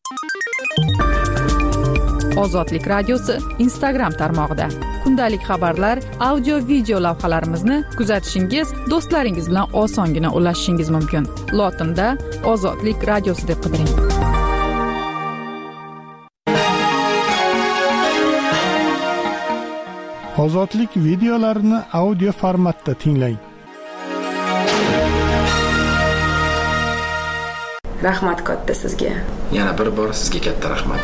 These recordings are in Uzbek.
Ozodlik radiosi Instagram tarmog'ida kundalik xabarlar, audio-video lavhalarimizni kuzatishingiz, do'stlaringiz bilan osongina ulashishingiz mumkin. Lotinda Ozodlik radiosi deb qidiring. Ozodlik videolarini audio formatda tinglang. Rahmat katta sizga. Yana bir bor sizga katta rahmat.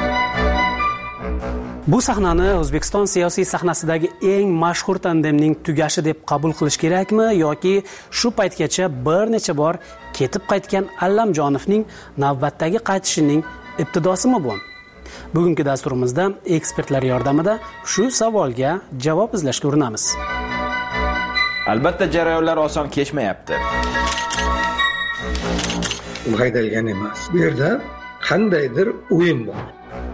Bu sahnani O'zbekiston siyosiy sahnasidagi eng mashhur tandemning tugashi deb qabul qilish kerakmi yoki shu paytgacha bir necha bor ketib qaytgan Allamjonovning navbatdagi qaytishining ibtidosimi bu? Bugungi dasturimizda ekspertlar yordamida shu savolga javob izlashga urinamiz. Albatta jarayonlar oson kechmayapti. Haydalgan emas. Bu yerda qandaydir o'yin bor.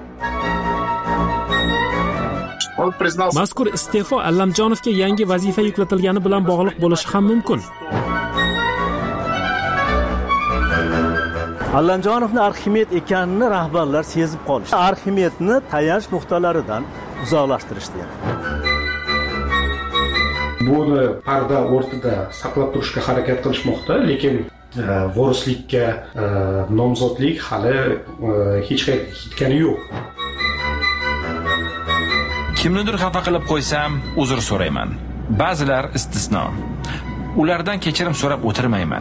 Mazkur iste'fo Allamjonovga yangi vazifa yuklatilgani bilan bog'liq bo'lishi ham mumkin. Allamjonovning Arximed ekanini rahbarlar sezib qolishdi. Arximedni tayanch nuqtalaridan uzoqlashtirishdi. Buni parda o'rtada saqlab turishga harakat qilishmoqda, lekin vorislikka nomzodlik hali hech qayerga ketgani yo'q. Kimnidir xafa qilib qo'ysam, uzr so'rayman. Ba'zilar istisno. Ulardan kechirim so'rab o'tirmayman.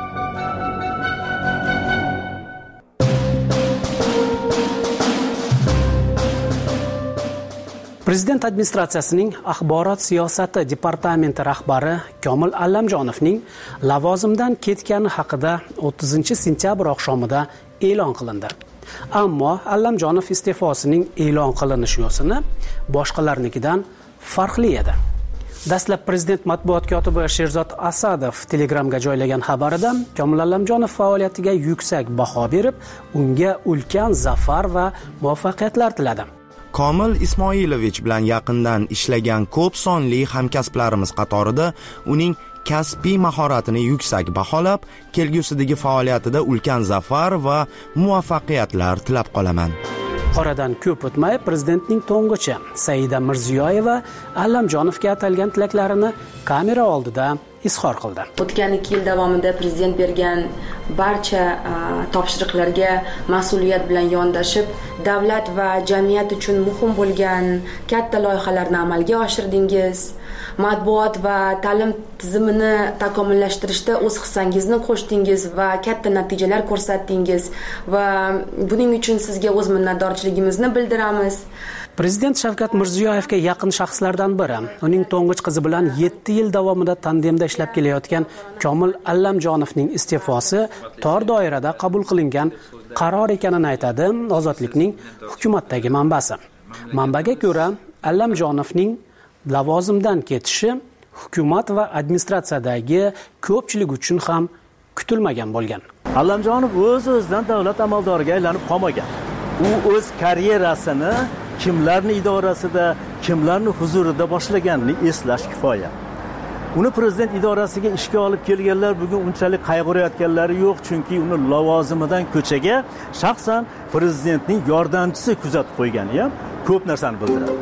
Prezident administratsiyasining axborot siyosati departamenti rahbari Komil Allamjonovning lavozimdan ketgani haqida 30-sentyabr oqshomida e'lon qilindi. Ammo Allamjonov iste'fosining e'lon qilinish yo'sini boshqalarnikidan farqli edi. Dastlab prezident matbuot kotibi Sherzod Asadov Telegramga joylagan xabarida Komil Allamjonov faoliyatiga yuksak baho berib, unga ulkan zafar va muvaffaqiyatlar tiladi. Komil Ismoilovich bilan yaqindan ishlagan ko'p sonli hamkasblarimiz qatorida uning kasbiy mahoratini yuksak baholab, kelgusidagi faoliyatida ulkan zafar va muvaffaqiyatlar tilab qolaman. Oradan ko'p o'tmay prezidentning to'ng'ichi Saida Mirziyoyeva Allamjonovga atalgan tilaklarini kamera oldida izhor qildi. O'tgan 2 yil davomida prezident bergan barcha topshiriqlarga mas'uliyat bilan yondashib, davlat va jamiyat uchun muhim bo'lgan katta loyihalarni amalga oshirdingiz. Matbuot va ta'lim tizimini takomillashtirishda o'z hissangizni qo'shdingiz va katta natijalar ko'rsatdingiz va buning uchun sizga o'z minnatdorchiligimizni bildiramiz. Prezident Shavkat Mirziyoyevga yaqin shaxslardan biri, uning to'ng'ich qizi bilan 7 yil davomida tandemda ishlab kelayotgan Komil Allamjonovning iste'fosi tor doirada qabul qilingan qaror ekanini aytadi Ozodlikning hukumatdagi manbasi. Manbaga ko'ra, Allamjonovning lavozimdan ketishi hukumat va administratsiyadagi ko'pchilik uchun ham kutilmagan bo'lgan. Allamjonov o'z-o'zidan davlat amaldoriga aylanib qolmagan. U o'z karyerasini kimlarning idorasida, kimlarning huzurida boshlaganini eslash kifoya. Uni prezident idorasiga ishga olib kelganlar bugun unchalik qayg'urayotganlari yo'q, chunki uni lavozimidan ko'chaga shaxsan prezidentning yordamchisi kuzatib qo'ygani ham ko'p narsani bildiradi.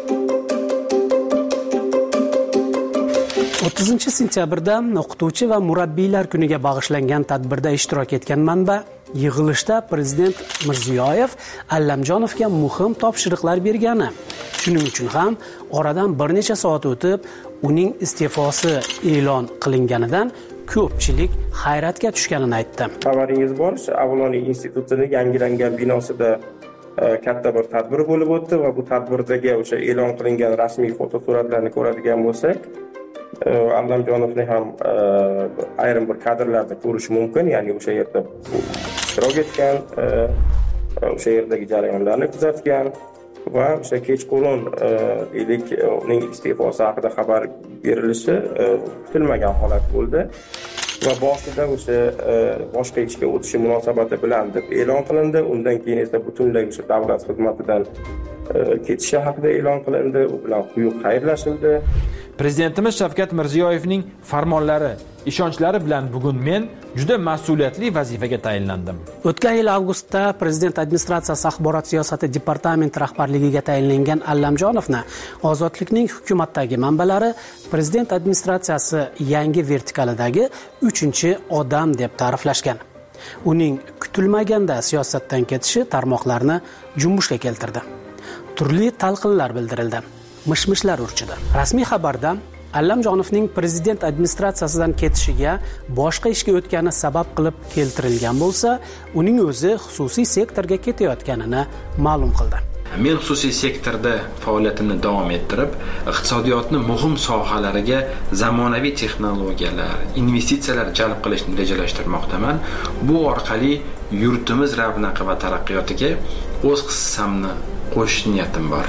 30-sentyabrda o'qituvchi va murabbiylar kuniga bag'ishlangan tadbirda ishtirok etgan manba yig'ilishda prezident Mirziyoyev Allamjonovga muhim topshiriqlar bergani. Shuning uchun ham oradan bir necha soat o'tib uning iste'fosi e'lon qilinganidan ko'pchilik hayratga tushganini aytdi. Xabaringiz bor, Avloniy institutining yangilangan binosida katta bir tadbir bo'lib o'tdi va bu tadbirdagi o'sha e'lon qilingan rasmiy fotosuratlarni ko'radigan bo'lsak, Allamjonovni ham ayrim bir kadrlarda ko'rish mumkin, ya'ni o'sha yerda ishtirok etgan, o'sha yerdagi jarayonlarni kuzatgan va o'sha kechqurun deylik uning iste'fosi haqida xabar berilishi kutilmagan holat bo'ldi va boshida o'sha boshqa ishga o'tishi munosabati bilan deb e'lon qilindi. Undan keyin esa butunlay o'sha davlat xizmatidan ketishi haqida e'lon qilindi, u bilan quyuq xayrlashildi. Prezidentimiz Shavkat Mirziyoyevning farmonlari, ishonchlari bilan bugun men juda mas'uliyatli vazifaga tayinlandim. O'tgan yil avgustda Prezident administratsiyasi axborot siyosati departamenti rahbarligiga tayinlangan Allamjonovni Ozodlikning hukumatdagi manbalari Prezident administratsiyasi yangi vertikalidagi 3-odam deb ta'riflashgan. Uning kutilmaganda siyosatdan ketishi tarmoqlarni junbushga keltirdi. Turli talqinlar bildirildi. Mishmishlar urchidi. Rasmiy xabarda Allamjonovning prezident administratsiyasidan ketishiga boshqa ishga o'tgani sabab qilib keltirilgan bo'lsa, uning o'zi xususiy sektorga ketayotganini ma'lum qildi. Men xususiy sektorda faoliyatimni davom ettirib, iqtisodiyotni muhim sohalariga zamonaviy texnologiyalar, investitsiyalar jalb qilishni rejalashtirmoqdaman. Bu orqali yurtimiz ravnaqi va taraqqiyotiga o'z hissamni qo'shish niyatim bor.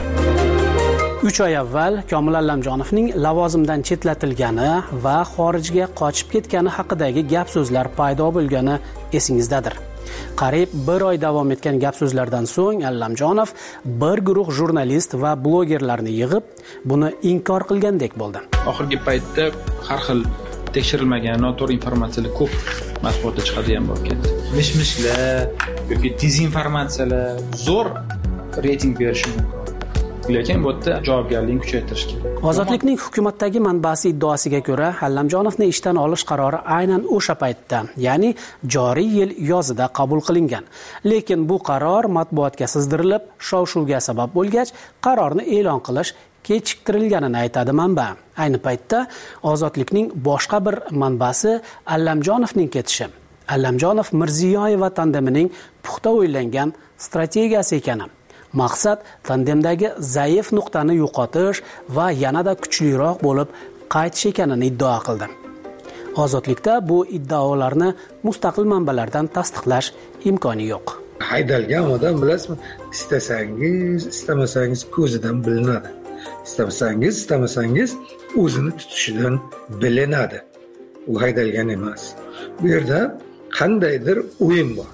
3 oy avval Komil Allamjonovning lavozimdan chetlatilgani va xorijga qochib ketgani haqidagi gap-so'zlar paydo bo'lgani esingizdadir. Qariyb 1 oy davom etgan gap-so'zlardan so'ng Allamjonov bir guruh jurnalist va blogerlarni yig'ib, buni inkor qilgandek bo'ldi. Oxirgi paytda har xil tekshirilmagan noto'g'ri informatsiyalar ko'p matbuotda chiqadigan bo'lib ketdi. Mishmishlar yoki dezinformatsiyalar zo'r reyting berishi mumkin. Lekin bu yerda javobgarlikni kuchaytirish kerak. Ozodlikning hukumatdagi manbasi iddaosiga ko'ra, Allamjonovni ishdan olish qarori aynan o'sha paytda, ya'ni joriy yil yozida qabul qilingan. Lekin bu qaror matbuotga sizdirilib, shov-shuvga sabab bo'lgach, qarorni e'lon qilish kechiktirilganini aytadi manba. Ayni paytda Ozodlikning boshqa bir manbasi Allamjonovning ketishi, Allamjonov Mirziyoyeva tandemining puxta o'ylangan strategiyasi ekani. Maqsad tandemdagi zaif nuqtani yo'qotish va yanada kuchliroq bo'lib qaytish ekanini iddao qildi. Ozodlikda bu iddaolarni mustaqil manbalardan tasdiqlash imkoni yo'q. Haydalgan odam bilasizmi, istasangiz, istamasangiz ko'zidan bilinadi. Istamasangiz o'zini tutishidan bilinadi. U haydalgan emas. Bu yerda qandaydir o'yin bor.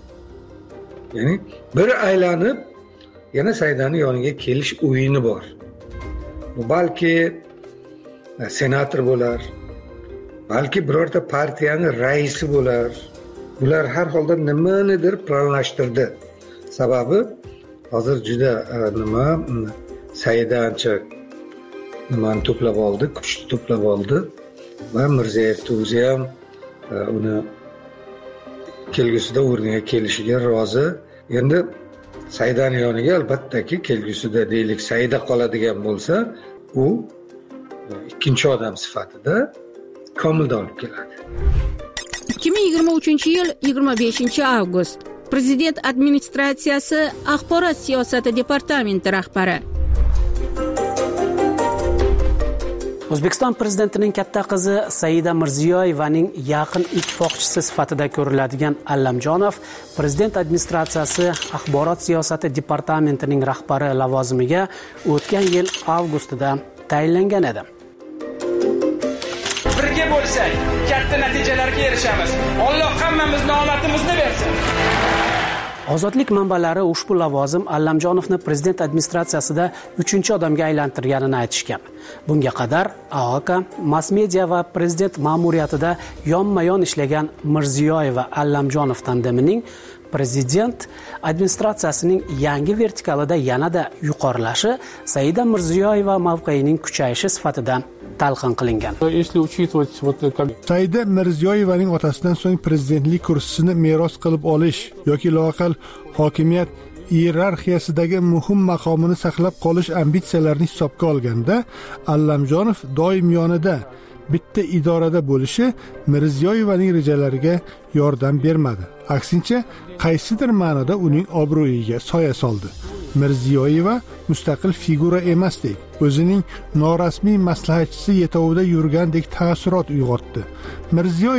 Ya'ni bir aylanib yana Saidani yoniga kelish o'yini bor. Bu balki senator bo'lar, balki birorta partiyaning raisi bo'lar. Bular har holda nimanidir planlashtirdi. Sababi hozir juda Saida ancha nimani to'plab oldi, kuchni to'plab oldi va Mirziyoyevni o'zi ham uni kelgusida o'rniga kelishiga rozi. Endi Saidani yoniga albattaki kelgusida deylik Saida qoladigan bo'lsa, u ikkinchi odam sifatida Komilni olib keladi. 2023-yil 25-avgust. Prezident administratsiyasi axborot siyosati departamenti rahbari. O'zbekiston prezidentining katta qizi Saida Mirziyoyevaning yaqin ittifoqchisi sifatida ko'riladigan Allamjonov prezident administratsiyasi axborot siyosati departamentining rahbari lavozimiga o'tgan yil avgustida tayinlangan edi. Birga bo'lsak, katta natijalarga erishamiz. Alloh hammamizning omadimizni bersin. Ozodlik manbalari ushbu lavozim Allamjonovni prezident administratsiyasida 3-odamga aylantirganini aytishgan. Bunga qadar AOK, mass media va prezident ma'muriyatida yonma-yon ishlagan Mirziyoyeva Allamjonov tandemining prezident administratsiyasining yangi vertikalida yanada yuqorilashi Saida Mirziyoyeva mavqeyining kuchayishi sifatida talqin qilingan. Saida Mirziyoyevaning otasidan so'ng prezidentlik kursisini meros qilib olish yoki loaqal hokimiyat iyerarxiyasidagi muhim maqomini saqlab qolish ambitsiyalarini hisobga olganda, Allamjonov doim yonida bitta idorada bo'lishi Mirziyoyevaning rejalariga yordam bermadi. Aksincha, qaysidir ma'noda uning obro'yiga soya soldi. Mirziyoyeva mustaqil figura emasdek, o'zining norasmiy maslahatchisi yetovida yurgandek taassurot uyg'otdi. Mirziyoyeva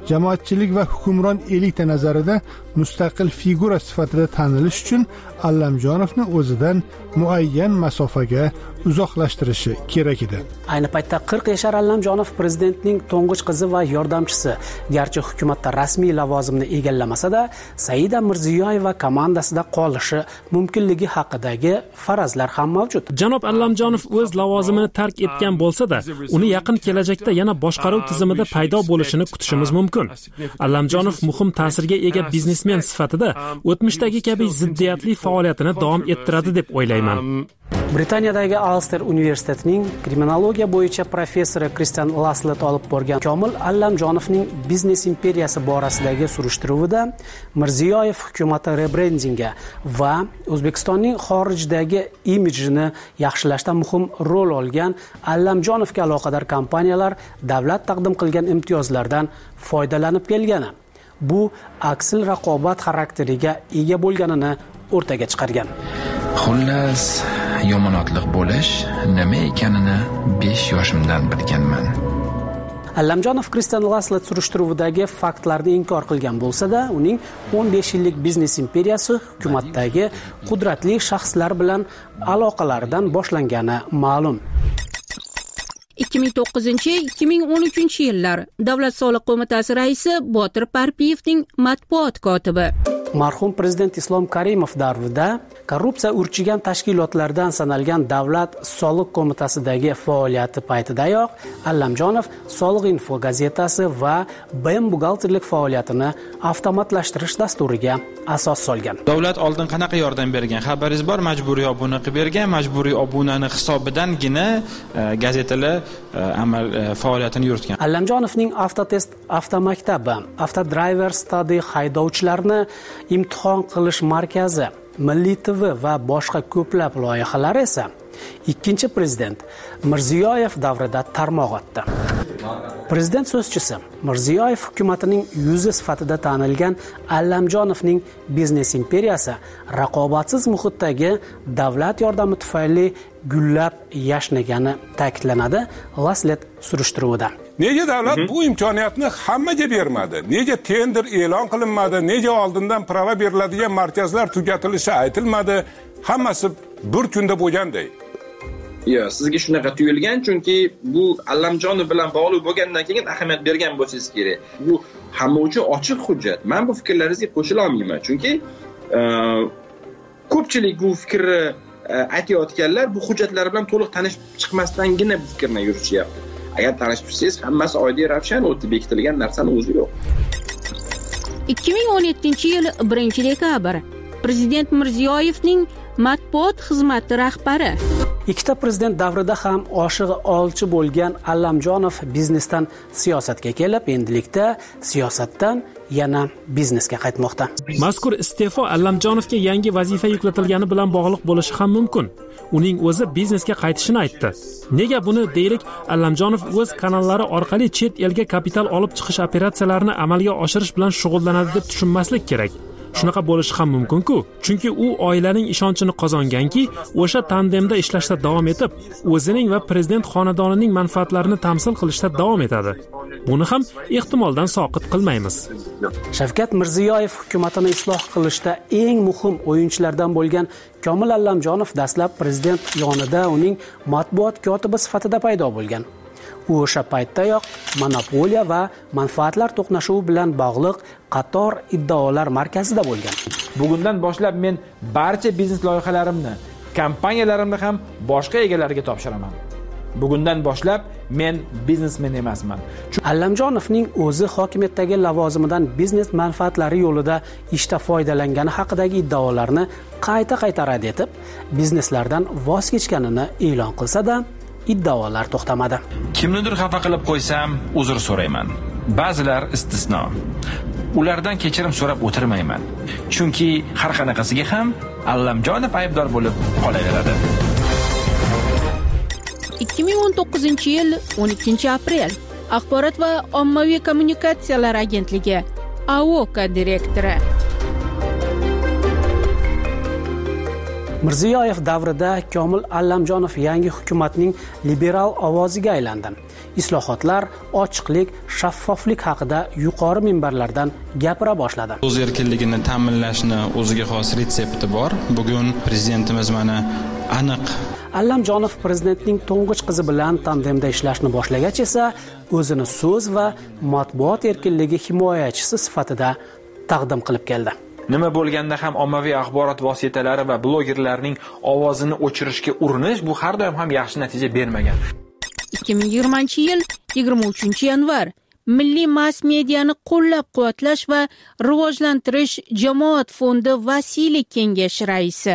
jamoatchilik va hukmron elita nazarida mustaqil figura sifatida tanilish uchun Allamjonovni o'zidan muayyan masofaga uzoqlashtirishi kerak edi. Ayni paytda 40 yashar Allamjonov prezidentning to'ng'ich qizi va yordamchisi. Garchi hukumatda rasmiy lavozimni egallamasa-da, Saida Mirziyoyeva komandasida qolishi mumkinligi haqidagi farazlar ham mavjud. Janob Allamjonov o'z lavozimini tark etgan bo'lsa-da, uni yaqin kelajakda yana boshqaruv tizimida paydo bo'lishini kutishimiz mumkin. Allamjonov muhim ta'sirga ega biznesmen sifatida o'tmishdagi kabi ziddiyatli faoliyatini davom ettiradi deb o'ylayman. Britaniyadagi Ulster universitetining kriminologiya bo'yicha professori Kristian Laslet olib borgan Komil Allamjonovning biznes imperiyasi borasidagi surishtiruvida Mirziyoyev hukumati rebrendinga va O'zbekistonning xorijdagi imijini yaxshilashda muhim rol olgan Allamjonovga aloqador kompaniyalar davlat taqdim qilgan imtiyozlardan foydalanib kelgani, bu aksil raqobat xarakteriga ega bo'lganini o'rtaga chiqargan. Xullas, yomonotliq bo'lish nima ekanini 5 yoshimdan bilganman. Allamjonov Kristian Laslet surishtiruvidagi faktlarni inkor qilgan bo'lsa-da, uning 15 yillik biznes imperiyasi hukumatdagi qudratli shaxslar bilan aloqalaridan boshlangani ma'lum. 2009-2013 yillar Davlat soliq qo'mitasi raisi Botir Parpiyevning matbuot kotibi. Marhum prezident Islom Karimov davrida korrupsiya urchigan tashkilotlardan sanalgan Davlat soliq qo'mitasidagi faoliyati paytidayoq Allamjonov Soliq info gazetasi va BM buxgalterlik faoliyatini avtomatlashtirish dasturiga asos solgan. Davlat oldin qanaqa yordam bergan? Xabaringiz bor, majburiy obuna qilib bergan, majburiy obunani hisobidangina gazetalar amal faoliyatini yuritgan. Allamjonovning Avtotest avtomaktabi, Avtodriver Study haydovchilarni imtihon qilish markazi, Milliy TV va boshqa ko'plab loyihalar esa ikkinchi prezident Mirziyoyev davrida tarmoq otdi. Prezident so'zchisi Mirziyoyev hukumatining yuzi sifatida tanilgan Allamjonovning biznes imperiyasi raqobatsiz muhitdagi davlat yordami tufayli gullab yashnagani ta'kidlanadi Laslet surishtiruvida. Nega davlat bu imkoniyatni hammaga bermadi? Nega tender e'lon qilinmadi? Nega oldindan prava beriladigan markazlar tugatilishi aytilmadi? Hammasi bir kunda bo'lganday. Yo'q, sizga shunaqa tuyulgan, chunki bu Allamjonov bilan bog'liq bo'lgandan keyin ahamiyat bergan bo'lsangiz kerak. Bu hamma uchun ochiq hujjat. Men bu fikrlaringizga qo'shila olmayman, chunki ko'pchilik bu fikrni aytayotganlar bu hujjatlar bilan to'liq tanishib chiqmasdangina bu fikrni yurishyapti. Agar tanishib chiqsangiz, hammasi oddiy ravshan o'tib bekitilgan narsani o'zi yo'q. 2017-yil 1-dekabr Prezident Mirziyoyevning matbuot xizmati rahbari. Ikkita prezident davrida ham oshig'i olchi bo'lgan Allamjonov biznesdan siyosatga kelib, endilikda siyosatdan yana biznesga qaytmoqda. Mazkur iste'fo Allamjonovga yangi vazifa yuklatilgani bilan bog'liq bo'lishi ham mumkin. Uning o'zi biznesga qaytishini aytdi. Nega buni deylik, Allamjonov o'z kanallari orqali chet elga kapital olib chiqish operatsiyalarini amalga oshirish bilan shug'ullanadi deb tushunmaslik kerak. Shunaqa bo'lishi ham mumkin-ku, chunki u oilaning ishonchini qozonganki, o'sha tandemda ishlashda davom etib, o'zining va prezident xonadonining manfaatlarini tamsil qilishda davom etadi. Buni ham ehtimoldan soqit qilmaymiz. Shavkat Mirziyoyev hukumatini isloh qilishda eng muhim o'yinchilardan bo'lgan Komil Allamjonov dastlab prezident yonida uning matbuot kotibi sifatida paydo bo'lgan. U o'sha paytdayoq monopoliya va manfaatlar to'qnashuvi bilan bog'liq qator iddaolar markazida bo'lgan. Bugundan boshlab men barcha biznes loyihalarimni, kompaniyalarimni ham boshqa egalariga topshiraman. Bugundan boshlab men biznesmen emasman. Allamjonovning o'zi hokimiyatdagi lavozimidan biznes manfaatlari yo'lida ishda foydalangani haqidagi iddaolarni qayta rad etib, bizneslardan voz kechganini e'lon qilsa-da, iddaolar to'xtamadi. Kimnidir xafa qilib qo'ysam, uzr so'rayman. Ba'zilar istisno. Ulardan kechirim so'rab o'tirmayman. Chunki har qanaqasiga ham Allamjonov aybdor bo'lib qolaveradi. 2019-yil 12-aprel Axborot va ommaviy kommunikatsiyalar agentligi AOKA direktori. Mirziyoyev davrida Komil Allamjonov yangi hukumatning liberal ovoziga aylandi. Islohotlar, ochiqlik, shaffoflik haqida yuqori minbarlardan gapira boshladi. O'z erkinligini ta'minlashni o'ziga xos retsepti bor. Bugun prezidentimiz mana aniq. Allamjonov prezidentning to'ng'ich qizi bilan tandemda ishlashni boshlagach esa o'zini so'z va matbuot erkinligi himoyachisi sifatida taqdim qilib keldi. Nima bo'lganda ham ommaviy axborot vositalari va blogerlarning ovozini o'chirishga urinish bu har doim ham yaxshi natija bermagan. 2020-yil 23-yanvar Milliy mass mediani qo'llab-quvvatlash va rivojlantirish jamoat fondi vasiylik kengashi raisi.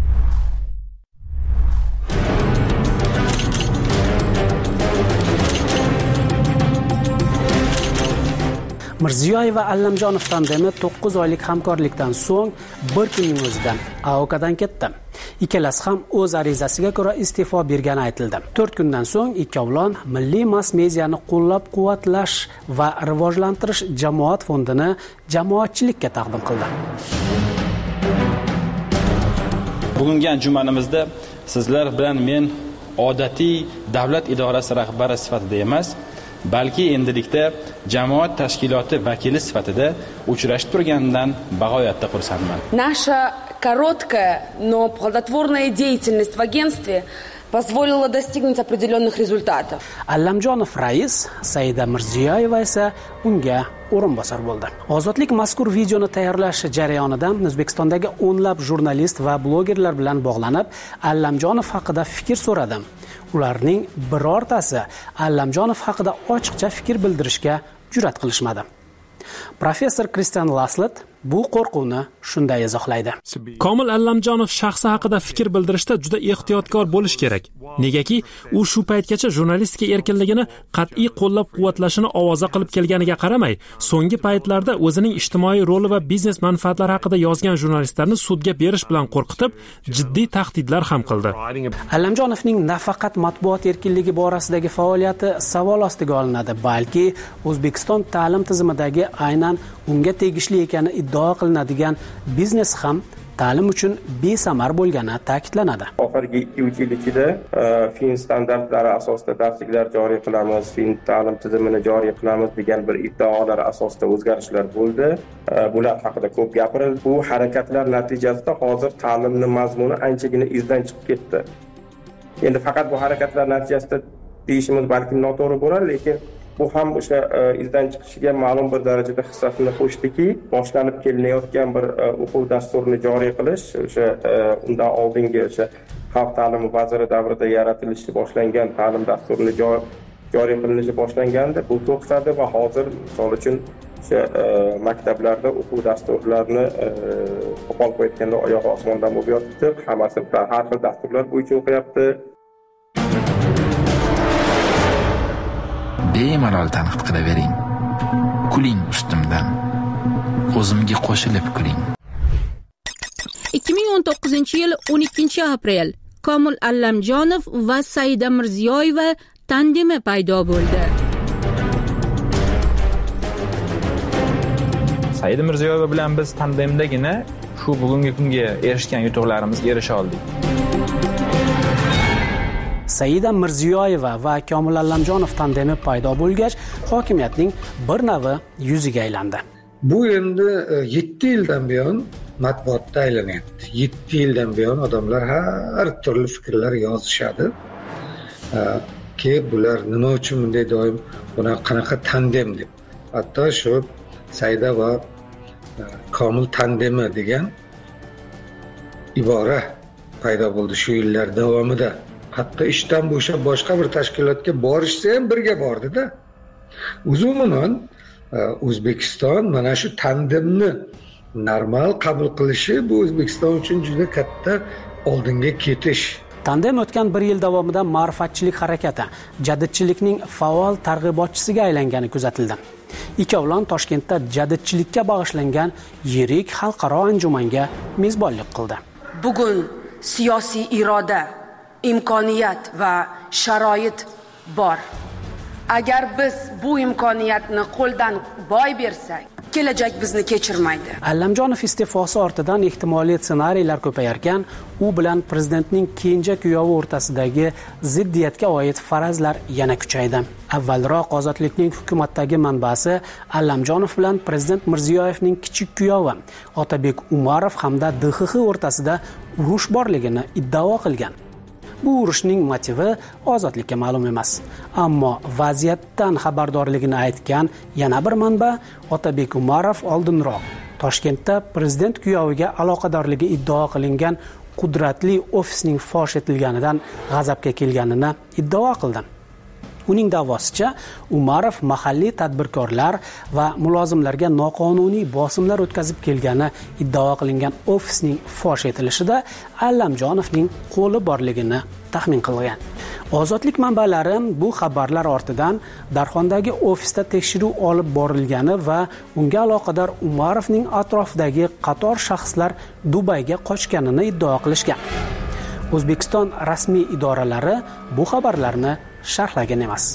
Mirziyoyev va Allamjonov tandemi 9 oylik hamkorlikdan so'ng bir kunning o'zida AOKdan ketdi. Ikkalasi ham o'z arizasiga ko'ra iste'fo bergani aytildi. 4 kundan so'ng ikkovlon Milliy mass mediani qo'llab-quvvatlash va rivojlantirish jamoat fondini jamoatchilikka taqdim qildi. Bugungi anjumanimizda sizlar bilan men odatiy davlat idorasi rahbari sifatida emas, balki endilikda jamoat tashkiloti vakili sifatida uchrashib turganidan bag'oyatda xursandman. Наша короткая, но плодотворная деятельность в агентстве позволила достигнуть определенных результатов. Allamjonov rais, Saida Mirziyoyeva esa unga o'rinbosar bo'ldi. Ozodlik mazkur videoni tayyorlash jarayonida O'zbekistondagi o'nlab jurnalist va blogerlar bilan bog'lanib, Allamjonov haqida fikr so'radim. Ularning birortasi Allamjonov haqida ochiqcha fikr bildirishga jur'at qilishmadi. Professor Kristian Laslet bu qo'rquvni shunday izohlaydi. Komil Allamjonov shaxsi haqida fikr bildirishda juda ehtiyotkor bo'lish kerak. Negaki, u shu paytgacha jurnalistika erkinligini qat'iy qo'llab-quvvatlashini ovoza qilib kelganiga qaramay, so'nggi paytlarda o'zining ijtimoiy roli va biznes manfaatlari haqida yozgan jurnalistlarni sudga berish bilan qo'rqitib, jiddiy tahdidlar ham qildi. Allamjonovning nafaqat matbuot erkinligi borasidagi faoliyati savol ostiga olinadi, balki O'zbekiston ta'lim tizimidagi aynan unga tegishli ekani iddao qilinadigan biznes ham ta'lim uchun besamar bo'lgani ta'kidlanadi. Oxirgi 2-3 yil ichida fin standartlari asosida darsliklar joriy qilamiz, fin ta'lim tizimini joriy qilamiz degan bir iddaolar asosida o'zgarishlar bo'ldi. Bular haqida ko'p gapirildi. Bu harakatlar natijasida hozir ta'limning mazmuni anchagina izdan chiqib ketdi. Endi faqat bu harakatlar natijasida deyishimiz balki noto'g'ri bo'lar, lekin bu ham o'sha izdan chiqishiga ma'lum bir darajada hissasini qo'shdiki, boshlanib kelinayotgan bir o'quv dasturini joriy qilish, o'sha undan oldingi o'sha xalq ta'limi vaziri davrida yaratilishi boshlangan ta'lim dasturini joriy qilinishi boshlanganda bu to'xtadi va hozir misol uchun o'sha maktablarda o'quv dasturlarini qo'pol qo'yayotganda oyog'i osmondan bo'lib yotibdi, hammasi har xil dasturlar bo'yicha o'qiyapti. Bemalol tanqid qilavering. Kuling ustimdan. O'zimga qo'shilib kuling. 2019-yil 12-aprel Komil Allamjonov va Saida Mirziyoyeva tandemi paydo bo'ldi. Saida Mirziyoyeva bilan biz tandemdagina shu bugungi kunga erishgan yutuqlarimizga erisha oldik. Saida Mirziyoyeva va Komil Allamjonov tandemi paydo bo'lgach, hokimiyatning bir navi yuziga aylandi. Bu endi 7 yildan buyon matbuotda aylanyapti. 7 yildan buyon odamlar har turli fikrlar yozishadi. Ki bular nima uchun bunday doim buni qanaqa tandem deb. Hatto shu Saida va Komil tandemi degan ibora paydo bo'ldi shu yillar davomida. Hatto ishdan bo'shab boshqa bir tashkilotga borishsa ham birga bordida. Umuman O'zbekiston mana shu tandemni normal qabul qilishi bu O'zbekiston uchun juda katta oldinga ketish. Tandem o'tgan 1 yil davomida ma'rifatchilik harakati, jadidchilikning faol targ'ibotchisiga aylangani kuzatildi. Ikkovlon Toshkentda jadidchilikka bag'ishlangan yirik xalqaro anjumanga mezbonlik qildi. Bugun siyosiy iroda, imkoniyat va sharoit bor. Agar biz bu imkoniyatni qo'ldan boy bersak, kelajak bizni kechirmaydi. Allamjonov iste'fosi ortidan ehtimoliy ssenariylar ko'payarkan, u bilan prezidentning kenja kuyovi o'rtasidagi ziddiyatga oid farazlar yana kuchaydi. Avvalroq Ozodlikning hukumatdagi manbasi Allamjonov bilan prezident Mirziyoyevning kichik kuyovi Otabek Umarov hamda DXX o'rtasida urush borligini iddao qilgan. Bu urushning motivi Ozodlikka ma'lum emas. Ammo vaziyatdan xabardorligini aytgan yana bir manba Otabek Umarov oldinroq Toshkentda prezident kuyoviga aloqadorligi iddao qilingan qudratli ofisning fosh etilganidan g'azabga kelganini iddao qildi. Uning da'vosicha, Umarov mahalliy tadbirkorlar va mulozimlarga noqonuniy bosimlar o'tkazib kelgani iddao qilingan ofisning fosh etilishida Allamjonovning qo'li borligini taxmin qilgan. Ozodlik manbalari bu xabarlar ortidan Darxondagi ofisda tekshiruv olib borilgani va unga aloqador Umarovning atrofidagi qator shaxslar Dubayga qochganini iddao qilishgan. O'zbekiston rasmiy idoralari bu xabarlarni sharhlagan emas.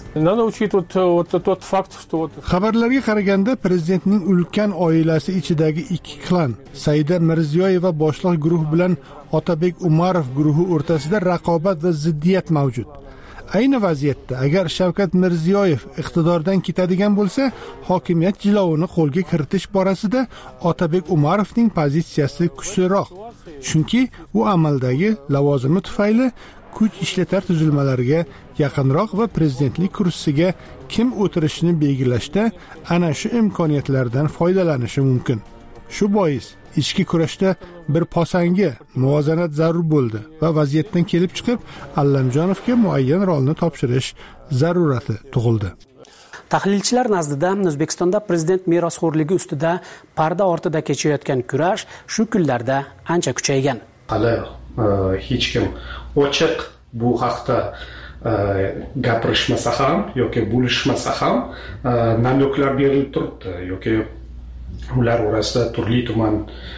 Xabarlarga qaraganda prezidentning ulkan oilasi ichidagi ikki klan Saida Mirziyoyeva boshliq guruh bilan Otabek Umarov guruhi o'rtasida raqobat va ziddiyat mavjud. Ayni vaziyatda agar Shavkat Mirziyoyev iqtidordan ketadigan bo'lsa, hokimiyat jilovini qo'lga kiritish borasida Otabek Umarovning pozitsiyasi kuchliroq. Chunki u amaldagi lavozimi tufayli kuch ishlatar tuzilmalariga yaqinroq va prezidentlik kursisiga kim o'tirishini belgilashda ana shu imkoniyatlardan foydalanishi mumkin. Shu bois ichki kurashda bir posanga muvozanat zarur bo'ldi va vaziyatdan kelib chiqib Allamjonovga muayyan rolni topshirish zarurati tug'ildi. Tahlilchilar nazdida O'zbekistonda prezident merosxo'rligi ustida parda ortida kechayotgan kurash shu kunlarda ancha kuchaygan. Hali hech kim ochiq bu haqda gapirishmasa ham yoki bo'lishmasa ham namyoklar berilib turibdi yoki ular orasida turli tuman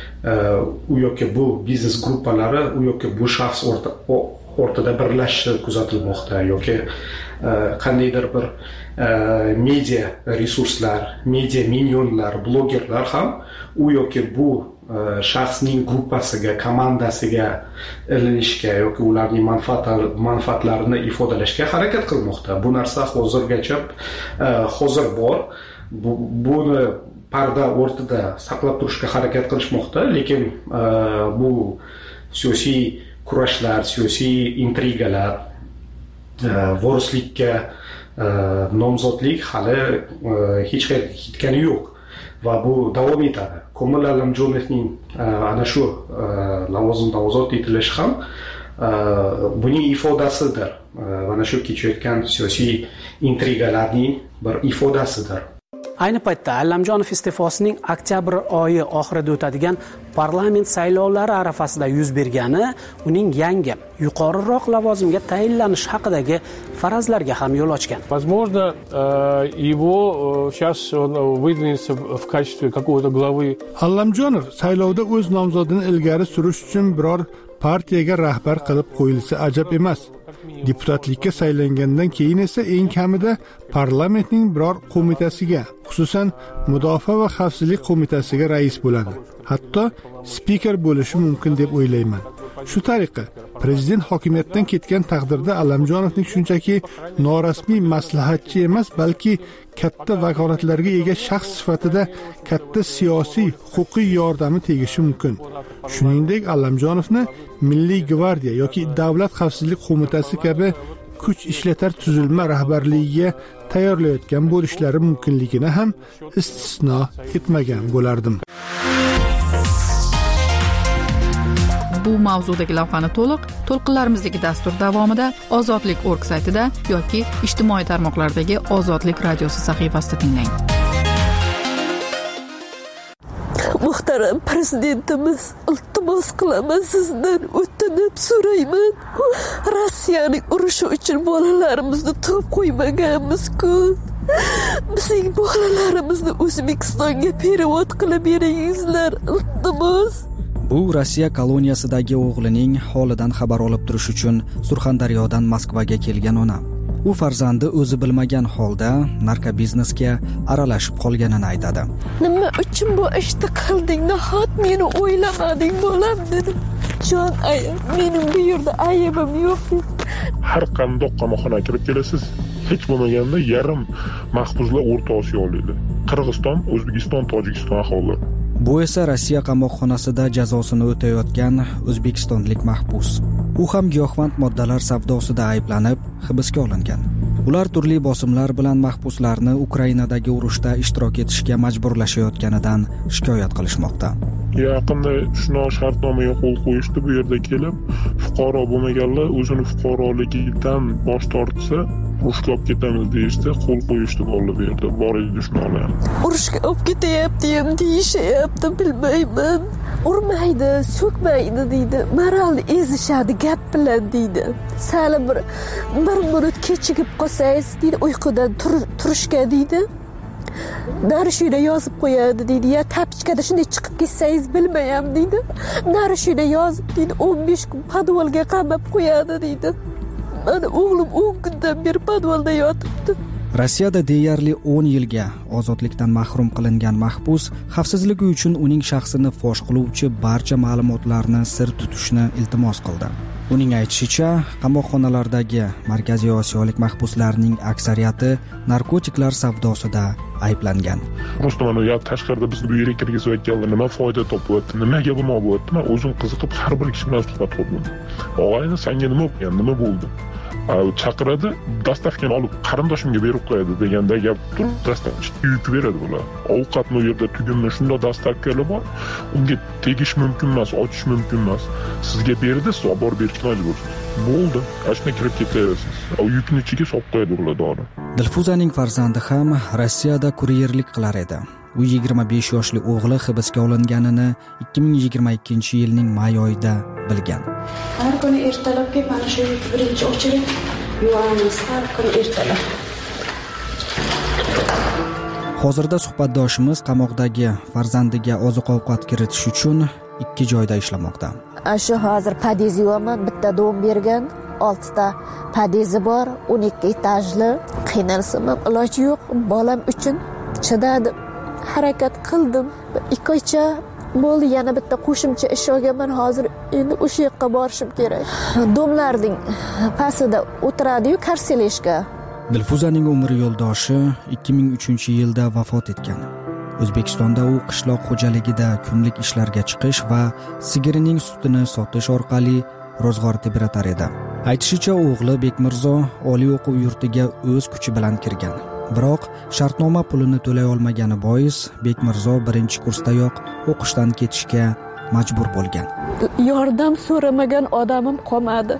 u yoki bu biznes gruppalari u yoki bu shaxs o'rtada birlashishi kuzatilmoqda yoki qandaydir bir media resurslar, media minyonlar, blogerlar ham u yoki bu shaxsning gruppasiga, komandasiga ilinishga yoki ularning manfaatlarini ifodalashga harakat qilmoqda. Bu narsa hozir bor. Buni parda o'rtada saqlab turishga harakat qilishmoqda, lekin bu siyosiy kurashlar, siyosiy intrigalar, vorislikka nomzodlik hali hech qayerga ketgani yo'q va bu davom etadi. Komil Allamjonovning ana shu lavozimdan ozod etilishi ham buning ifodasidir. Mana shu kechayotgan siyosiy intrigalarning bir ifodasidir. Ayni paytda Allamjonov iste'fosining oktyabr oyi oxirida o'tadigan parlament saylovlari arafasida yuz bergani uning yangi, yuqoriroq lavozimga tayinlanish haqidagi farazlarga ham yo'l ochgan. Возможно, его сейчас он выдвинется в качестве какого-то главы. Allamjonov saylovda o'z nomzodini ilgari surish uchun biror partiyaga rahbar qilib qo'yilsa ajab emas. Deputatlikka saylangandan keyin esa eng kamida parlamentning biror qo'mitasiga, xususan Mudofaa va xavfsizlik qo'mitasiga rais bo'ladi. Hatto spiker bo'lishi mumkin deb o'ylayman. Shu tariqa prezident hokimiyatdan ketgan taqdirda Allamjonovning shunchaki norasmiy maslahatchi emas, balki katta vakolatlarga ega shaxs sifatida katta siyosiy, huquqiy yordami tegishi mumkin. Shuningdek, Allamjonovni Milliy gvardiya yoki Davlat xavfsizlik qo'mitasi kabi kuch ishlatar tuzilma rahbarligiga tayyorlayotgan bo'lishlari mumkinligini ham istisno etmagan bo'lardim. Bu mavzudagi lavhani to'lqinlarimizdagi dastur davomida Ozodlik.org saytida yoki ijtimoiy tarmoqlardagi Ozodlik radiosi sahifasida tinglang. Muhtaram prezidentimiz, iltimos qilaman sizdan, o'tinib so'rayman. Rossiyaning urushi uchun bolalarimizni tug'ib qo'ymaganmiz-ku. Bizning bolalarimizni O'zbekistonga perevod qilib beringizlar, iltimos. U Rossiya koloniyasidagi o'g'lining holidan xabar olib turish uchun Surxondaryodan Moskvaga kelgan ona. u farzandi o'zi bilmagan holda narkobiznesga aralashib qolganini aytadi. Nima uchun bu ishni qilding? Nahot meni o'ylamading bolam dedim. Jon ayam, mening bu yerda aybim yo'q. Har qanday qamoqxonaga kirib kelasiz, hech bo'lmaganda yarim mahbuslar O'rta Osiyoliklar. Qirg'iziston, O'zbekiston, Tojikiston aholi. Bu esa Rossiya qamoqxonasida jazosini o'tayotgan o'zbekistonlik mahbus. U ham giyohvand moddalar savdosida ayblanib hibsga olingan. Ular turli bosimlar bilan mahbuslarni Ukrainadagi urushda ishtirok etishga majburlashayotganidan shikoyat qilishmoqda. Yaqinda shunaqa shartnomaga qo'l qo'yishdi, bu yerda kelib, fuqaro bo'lmaganlar o'zini fuqaroligidan bosh tortsa, urushga olib ketamiz deyishdi, qo'l qo'yishdi bolalar bu yerda, boringlar shuni olamiz. Urushga olib ketyapti ham deyishyapti, bilmayman. Urmaydi, so'kmaydi deydi. Moralni ezishadi gap bilan deydi. Sal bir minut kechikib qolsangiz deydi, uyqudan turishga deydi. Narishida yozib qo'yadi deydi. Ya tapichkada shunday chiqib ketsangiz bilmayam deydi. Narishida yozib deydi, 15 kun podvalga qamab qo'yadi deydi. Mana o'g'lim 10 kundan beri podvalda yotibdi. Rossiyada deyarli 10 yilga ozodlikdan mahrum qilingan mahbus xavfsizligi uchun uning shaxsini fosh qiluvchi barcha ma'lumotlarni sir tutishni iltimos qildi. Uning aytishicha, qamoqxonalardagi Markaziy Osiyolik mahbuslarning aksariyati narkotiklar savdosida ayblangan. Rostomano ya tashqarida bizni bu yerga kirgizayotganlar nima foyda topyapti, nimaga bu bo'lyapti? Men o'zim qiziqib har bir kishi bilan suhbat qurdim. Og'ayni senga nima bo'lgan, nima bo'ldi? Chaqiradi, dastavkani olib qarindoshimga berib qo'yadi deganda gap turib dastavka yuk beradi bular. Ovqatni u yerda tugunni shunda dastavkalar bor. Unga tegish mumkin emas, ochish mumkin emas. Sizga berdi, siz olib borib berishga majbursiz. Bo'ldi, ashuna kirib ketaverasiz. Yukni ichiga solib qo'yadi ular dori. Dilfuzaning farzandi ham Rossiyada kuryerlik qilar edi. U 25 yoshli o'g'li hibsga olinganini 2022-yilning may oyida bilgan. Har kuni ertalabki mana shu birinchi o'chirib yuvamiz, har kuni ertalab. Hozirda suhbatdoshimiz qamoqdagi farzandiga oziq-ovqat kiritish uchun 2 joyda ishlamoqda. Shu hozir podez yuvaman, bitta dom bergan, 6 ta podezi bor, 12 etajli. Qiynalsam ham iloji yo'q, bolam uchun chidadim. Harakat qildim. 2 oycha bo'ldi, yana bitta qo'shimcha ish olganman. Hozir endi o'sha yoqqa borishim kerak. Domlarning pastida o'tiradi-yu, karseleshka. Dilfuzaning umr yo'ldoshi 2003-yilda vafot etgan. O'zbekistonda u qishloq xo'jaligida kunlik ishlarga chiqish va sigirining sutini sotish orqali ro'zg'or tebratar edi. Aytishicha, o'g'li Bekmirzo oliy o'quv yurtiga o'z kuchi bilan kirgan. Biroq shartnoma pulini to'lay olmagani bois Bekmirzo 1-kursdayoq o'qishdan ketishga majbur bo'lgan. Yordam so'ramagan odamim qolmadi.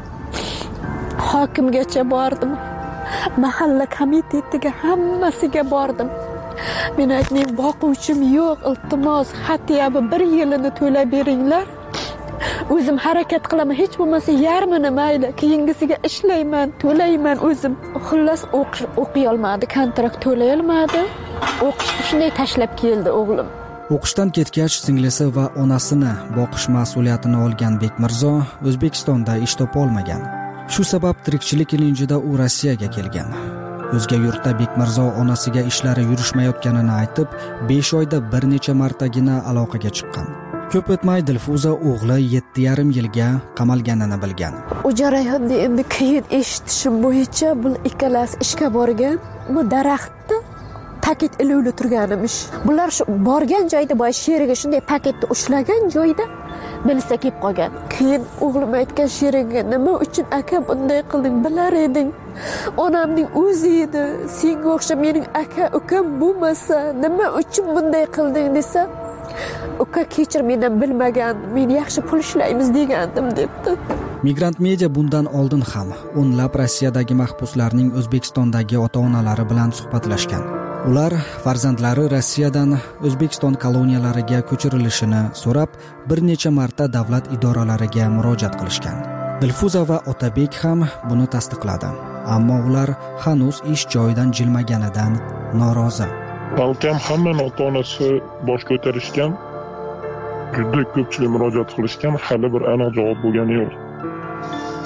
Hokimgacha bordim. Mahalla komitetiga hammasiga bordim. Men aytdim, boquvchim yo'q, iltimos, xatiyabi 1 yilini to'lab beringlar. O'zim harakat qilaman, hech bo'lmasa yarmini mayli, keyingisiga ishlayman, to'layman o'zim. Xullas o'qiy olmadi, kontrakt to'lay olmadi. O'qishni shunday tashlab keldi o'g'lim. O'qishdan ketgach, singlisi va onasini boqish mas'uliyatini olgan Bekmirzo O'zbekistonda ish topa olmagan. Shu sabab tirikchilik ilinjida u Rossiyaga kelgan. O'zga yurtda Bekmirzo onasiga ishlari yurishmayotganini aytib, 5 oyda bir necha martagina aloqaga chiqqan. Ko'p o'tmay Dilfuza o'g'li 7,5 yilga qamalganini bilgan. U jarayonda endi keyin eshitishim bo'yicha bu ikkalasi ishga borgan. Bu daraxtda paket iluvli turganimish. Bular shu borgan joyda boy sheriga shunday paketni ushlagan joyda bilsa kelib qolgan. Keyin o'g'lim aytgan sheriga, nima uchun aka bunday qilding, bilar eding. Onamning o'zi edi. Senga o'xshab mening aka ukam bo'lmasa, nima uchun bunday qilding desa, uka kechir, mendan bilmagan, men yaxshi pul ishlaymiz degandim debdi. Migrant Media bundan oldin ham o'nlab Rossiyadagi mahbuslarning O'zbekistondagi ota-onalari bilan suhbatlashgan. Ular farzandlari Rossiyadan O'zbekiston koloniyalariga ko'chirilishini so'rab, bir necha marta davlat idoralariga murojaat qilishgan. Dilfuza va Otabek ham buni tasdiqladi. Ammo ular hanuz ish joyidan jilmaganidan norozi. Balkim hamma ota-onasi bosh ko'tarishgan, juda ko'pchilik murojaat qilishgan, hali bir aniq javob bo'lgani yo'q.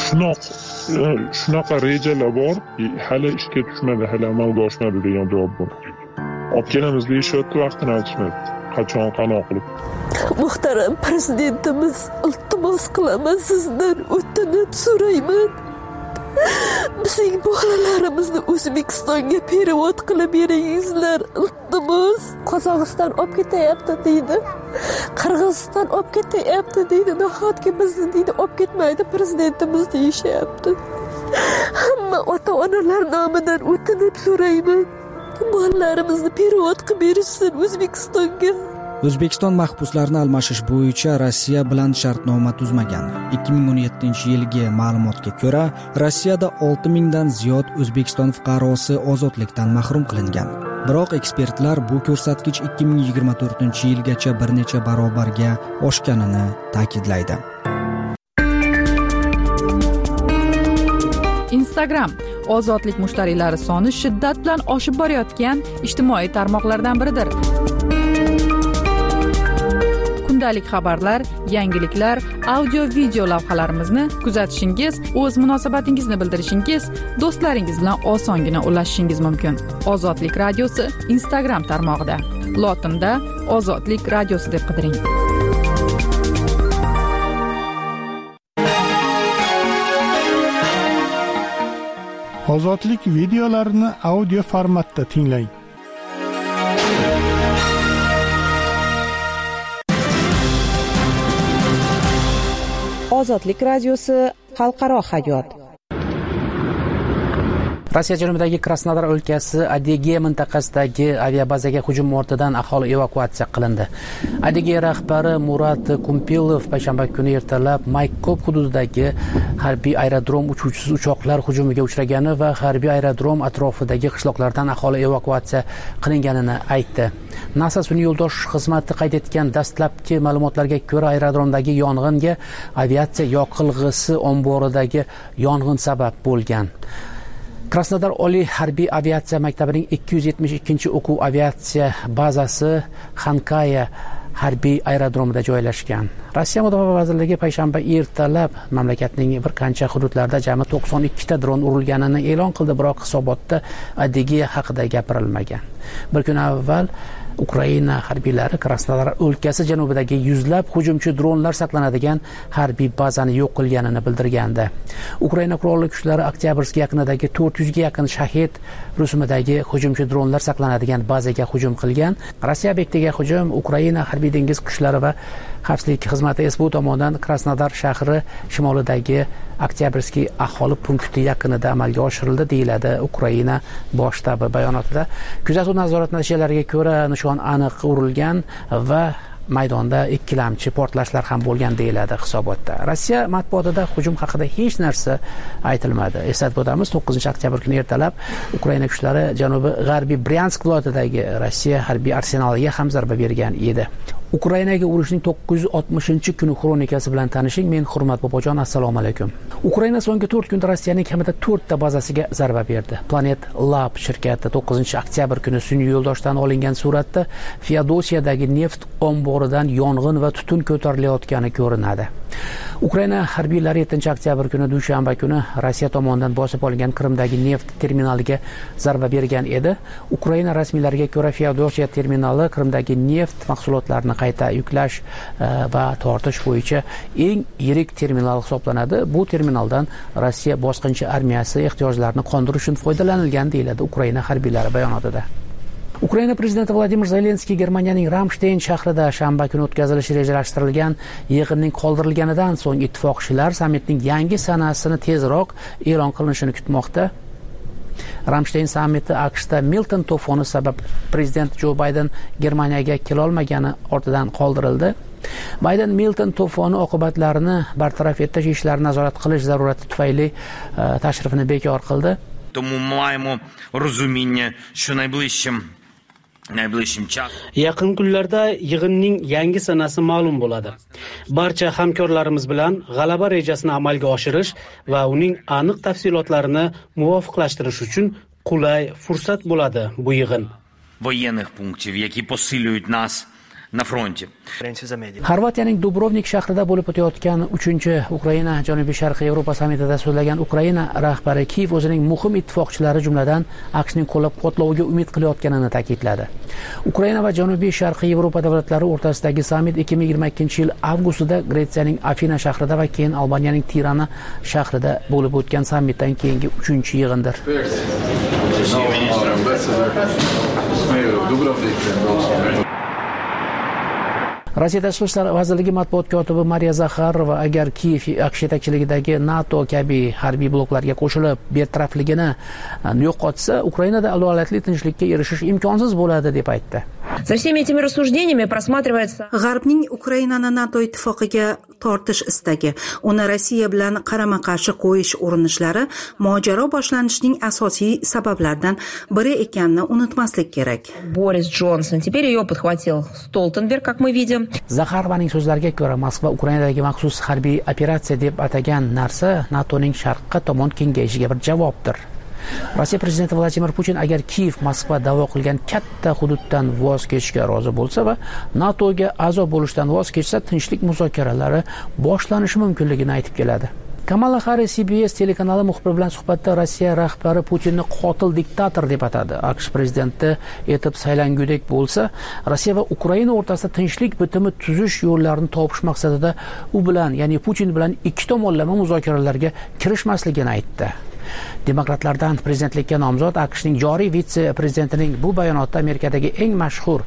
shunaqa rejalar bor, hali ishga tushmadi, hali amalga oshmadi degan javob bor. Olib kelamiz deyishyapti, vaqtini aytishmadi. Qachon qanaqa qilib. Muhtaram prezidentimiz, iltimos qilaman sizdan, o'tinib so'rayman. Bizning bolalarimizni O'zbekistonga perevod qilib beringizlar, iltimos. Qozog'iston olib ketyapti deydi. Qirg'iziston olib ketyapti deydi. Nahotki bizni deydi olib ketmaydi prezidentimiz deyishyapti. Hamma ota-onalar nomidan o'tinib so'rayman. Bolalarimizni perevod qilib berishsin O'zbekistonga. O'zbekiston mahbuslarni almashish bo'yicha Rossiya bilan shartnoma tuzmagan. 2017-yilgi ma'lumotga ko'ra, Rossiyada 6000 dan ziyod O'zbekiston fuqarosi ozodlikdan mahrum qilingan. Biroq ekspertlar bu ko'rsatkich 2024-yilgacha bir necha barobarga oshganini ta'kidlaydi. Instagram ozodlik mushtariylari soni shiddat bilan oshib borayotgan ijtimoiy tarmoqlardan biridir. Kundalik xabarlar, yangiliklar, audio-video lavhalarimizni kuzatishingiz, o'z munosabatingizni bildirishingiz, do'stlaringiz bilan osongina ulashishingiz mumkin. Ozodlik radiosi Instagram tarmog'ida. Lotinda Ozodlik radiosi deb qidiring. Ozodlik videolarini audio formatda tinglang. Ozodlik radiosi xalqaro hayot. Rossiya janubidagi Krasnodar o'lkasi Adygea mintaqasidagi aviabazaga hujum ortidan aholi evakuatsiya qilindi. Adygea rahbari Murat Kumpilov payshanba kuni ertalab Maykop hududidagi harbiy aerodrom uchuvchisiz uchoqlar hujumiga uchragani va harbiy aerodrom atrofidagi qishloqlardan aholi evakuatsiya qilinganini aytdi. NASA sun'iy yo'ldosh xizmati qayd etgan dastlabki ma'lumotlarga ko'ra, aerodromdagi yong'inga aviatsiya yoqilg'isi omboridagi yong'in sabab bo'lgan. Krasnodar Oliy harbiy aviatsiya maktabining 272-o'quv aviatsiya bazasi Xankaya harbiy aerodromida joylashgan. Rossiya Mudofaa vazirligi payshanba ertalab mamlakatning bir qancha hududlarida jami 92 ta dron urilganini e'lon qildi, biroq hisobotda Adygea haqida gapirilmagan. Bir kun avval Ukraina harbiylari Krasnodar o'lkasi janubidagi yuzlab hujumchi dronlar saqlanadigan harbiy bazani yo'q qilganini bildirgandi. Ukraina qurolli kuchlari Oktyabrsk yaqinidagi 400 ga yaqin shahid rusumidagi hujumchi dronlar saqlanadigan bazaga hujum qilgan. Rossiya bektiga hujum Ukraina harbiy dengiz kuchlari va xavfsizlik xizmati SBU tomonidan Krasnodar shahri shimolidagi Oktyabrskiy aholi punkti yaqinida amalga oshirildi, deyiladi Ukraina bosh shtabi bayonotida. Kuzatuv nazorati natijalariga ko'ra nishon aniq urilgan va maydonda ikkilamchi portlashlar ham bo'lgan, deyiladi hisobotda. Rossiya matbuotida hujum haqida hech narsa aytilmadi. Eslatib o'tamiz, 9-oktyabr kuni ertalab Ukraina kuchlari janubiy g'arbiy Bryansk viloyatidagi Rossiya harbiy arsenaliga ham zarba bergan edi. Ukrainaga urushning 960-kuni kronikasi bilan tanishing. Men Hurmat Bobojon, assalomu alaykum. Ukraina so'nggi 4 kunda Rossiyaning kamida 4 ta bazasiga zarba berdi. Planet Lab shirkati 9-oktyabr kuni sun'iy yo'ldoshdan olingan suratda Feodosiyadagi neft omboridan yong'in va tutun ko'tarilayotgani ko'rinadi. Ukraina harbiylari 7-oktyabr kuni dushanba kuni Rossiya tomonidan bosib olingan Qrimdagi neft terminaliga zarba bergan edi. Ukraina rasmiylariga ko'ra, Feodosiya terminali Qrimdagi neft mahsulotlarini qayta yuklash va tortish bo'yicha eng yirik terminal hisoblanadi. Bu terminaldan Rossiya bosqinchi armiyasi ehtiyojlarini qondirish uchun foydalanilgan, deyiladi Ukraina harbiylari bayonotida. Ukraina prezidenti Vladimir Zelenskiy Germaniyaning Ramstein shahrida shanba kuni o'tkazilishi rejalashtirilgan yig'inning qoldirilganidan so'ng ittifoqchilar sammitning yangi sanasini tezroq e'lon qilinishini kutmoqda. Ramstein sammiti AQShda Milton to'foni sabab prezident Jo Bayden Germaniyaga kela olmagani ortidan qoldirildi. Bayden Milton to'foni oqibatlarini bartaraf etish ishlarini nazorat qilish zarurati tufayli tashrifini bekor qildi. Тому маємо розуміння, що найближчим Yaqin kunlarda yig'inning yangi sanasi ma'lum bo'ladi. Barcha hamkorlarimiz bilan g'alaba rejasini amalga oshirish va uning aniq tafsilotlarini muvofiqlashtirish uchun qulay fursat bo'ladi bu yig'in. Воєнних пунктів, які посилюють нас на фронте. Xorvatiyaning Dubrovnik shahrida bo'lib o'tayotgan 3-Ukraina Janubiy Sharqiy Yevropa sammitida so'zlagan Ukraina rahbari Kiyev o'zining muhim ittifoqchilari jumladan AQShning qo'llab-quvvatloviga umid qilayotganini ta'kidladi. Ukraina va Janubiy Sharqiy Yevropa davlatlari o'rtasidagi sammit 2022-yil avgustida Gretsiyaning Afina shahrida va keyin Albaniyaning Tirana shahrida bo'lib o'tgan sammitdan keyingi 3-yig'indir. Rossiya Tashqi ishlar vazirligi matbuot kotibi Mariya Zakharova agar Kiyev AQSh yetakchiligidagi NATO kabi harbiy bloklarga qo'shilib betarafligini yo'qotsa, Ukrainada adolatli tinchlikka erishish imkonsiz bo'ladi deb aytdi. За всеми этими рассуждениями просматривается G'arbning Ukrainani NATO ittifoqiga tortish istagi, uni Rossiya bilan qarama-qarshi qo'yish urinishlari mojaro boshlanishining asosiy sabablaridan biri ekanini unutmaslik kerak. Борис Джонсон, теперь ее подхватил Столтенберг, как мы видим. Zakharovaning so'zlariga ko'ra, Moskva Ukrainadagi maxsus harbiy operatsiya deb atagan narsa NATOning sharqqa tomon kengayishiga bir javobdir. Rossiya prezidenti Vladimir Putin agar Kiyev Moskva da'vo qilgan katta hududdan voz kechishga rozi bo'lsa va NATOga a'zo bo'lishdan voz kechsa, tinchlik muzokaralari boshlanishi mumkinligini aytib keladi. Kamala Harris CBS telekanali muxbiri bilan suhbatda Rossiya rahbari Putinni qotil diktator deb atadi. AQSh prezidenti etib saylangudek bo'lsa, Rossiya va Ukraina o'rtasida tinchlik bitimi tuzish yo'llarini topish maqsadida u bilan, ya'ni Putin bilan ikki tomonlama muzokaralarga kirishmasligini aytdi. Demokratlardan prezidentlikka nomzod AQShning joriy vitse-prezidentining bu bayonoti Amerikadagi eng mashhur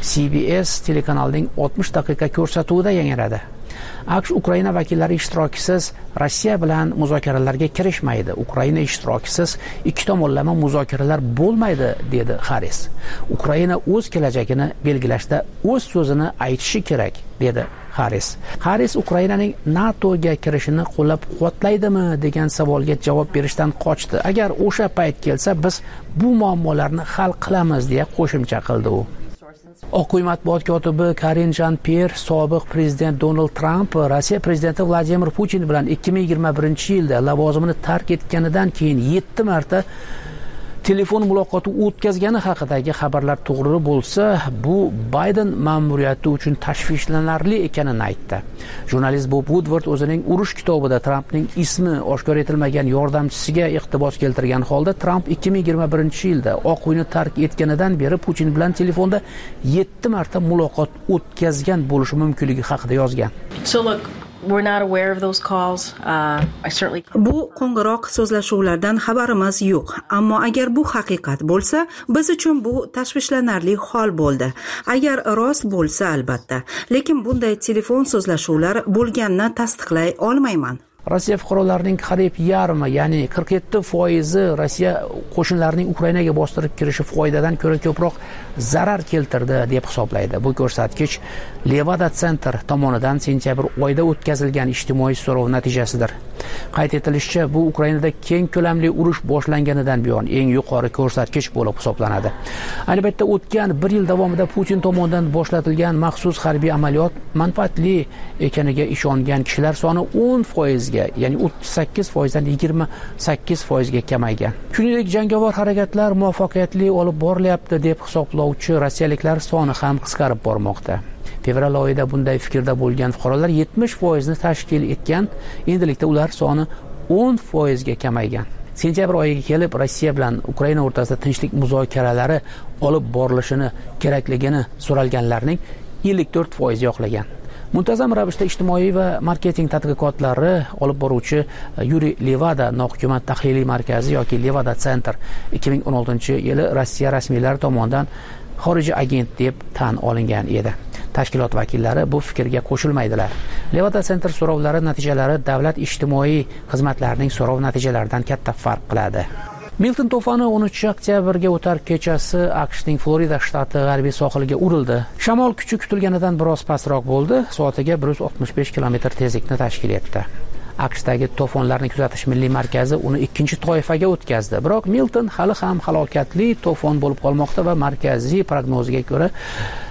CBS telekanalining 60 daqiqa ko'rsatuvida yangradi. AQSh Ukraina vakillari ishtirokisiz Rossiya bilan muzokaralarga kirishmaydi. Ukraina ishtirokisiz ikki tomonlama muzokaralar bo'lmaydi, dedi Harris. Ukraina o'z kelajagini belgilashda o'z so'zini aytishi kerak, dedi Harris. Harris Ukrainaning NATOga kirishini qo'llab-quvvatlaydimi degan savolga javob berishdan qochdi. Agar o'sha payt kelsa, biz bu muammolarni hal qilamiz, deya qo'shimcha qildi u. Oq uy matbuot kotibi Karin Jean-Pierre sobiq prezident Donald Trump Rossiya prezidenti Vladimir Putin bilan 2021-yilda lavozimini tark etganidan keyin 7 marta telefon muloqoti o'tkazgani haqidagi xabarlar to'g'ri bo'lsa, bu Bayden ma'muriyati uchun tashvishlanarli ekanini aytdi. Jurnalist Bob Woodward o'zining urush kitobida Trumpning ismi oshkor etilmagan yordamchisiga iqtibos keltirgan holda Trump 2021-yilda Oq uyni tark etganidan beri Putin bilan telefonda 7 marta muloqot o'tkazgan bo'lishi mumkinligi haqida yozgan. We're not aware of those calls. I certainly Bu qo'ng'iroq so'zlashuvlardan xabarimiz yo'q, ammo agar bu haqiqat bo'lsa, biz uchun bu tashvishlanarli hol bo'ldi. Agar rost bo'lsa, albatta, lekin bunday telefon so'zlashuvlar bo'lganini tasdiqlay olmayman. Rossiya fuqarolarining qariyb yarmi, ya'ni 47% Rossiya qo'shinlarining Ukrainaga bostirib kirishi foydadan ko'ra ko'proq zarar keltirdi deb hisoblaydi. Bu ko'rsatkich Levada Center tomonidan sentyabr oyida o'tkazilgan ijtimoiy so'rov natijasidir. Qayd etilishicha, bu Ukrainada keng ko'lamli urush boshlanganidan buyon eng yuqori ko'rsatkich bo'lib hisoblanadi. Ayni paytda o'tgan 1 yil davomida Putin tomonidan boshlatilgan maxsus harbiy amaliyot manfaatli ekaniga ishongan kishilar soni 10% ya'ni 38% dan 28% ga kamaygan. Shuningdek, jangovar harakatlar muvaffaqiyatli olib borilyapti deb hisoblovchi rossiyaliklar soni ham qisqarib bormoqda. Fevral oyida bunday fikrda bo'lgan fuqarolar 70% ni tashkil etgan, endilikda ular soni 10% ga kamaygan. Sentyabr oyiga kelib Rossiya bilan Ukraina o'rtasida tinchlik muzokaralari olib borilishini kerakligini so'ralganlarning 54% yoqlagan. Muntazam ravishda ijtimoiy va marketing tadqiqotlari olib boruvchi Yuri Levada nohukumat tahliliy markazi yoki Levada Center 2016-yili Rossiya rasmiylari tomonidan xorijiy agent deb tan olingan edi. Tashkilot vakillari bu fikrga qo'shilmaydilar. Levada Center so'rovlari natijalari davlat ijtimoiy xizmatlarining so'rov natijalaridan katta farq qiladi. Milton to'foni 13 oktyabrga o'tar kechasi AQShning Florida shtati g'arbiy sohiliga urildi. Shamol kuchi kutilganidan biroz pastroq bo'ldi, soatiga 165 km tezlikni tashkil etdi. AQShdagi to'fonlarni kuzatish milliy markazi uni ikkinchi toifaga o'tkazdi. Biroq Milton hali ham halokatli to'fon bo'lib qolmoqda va markaziy prognoziga ko'ra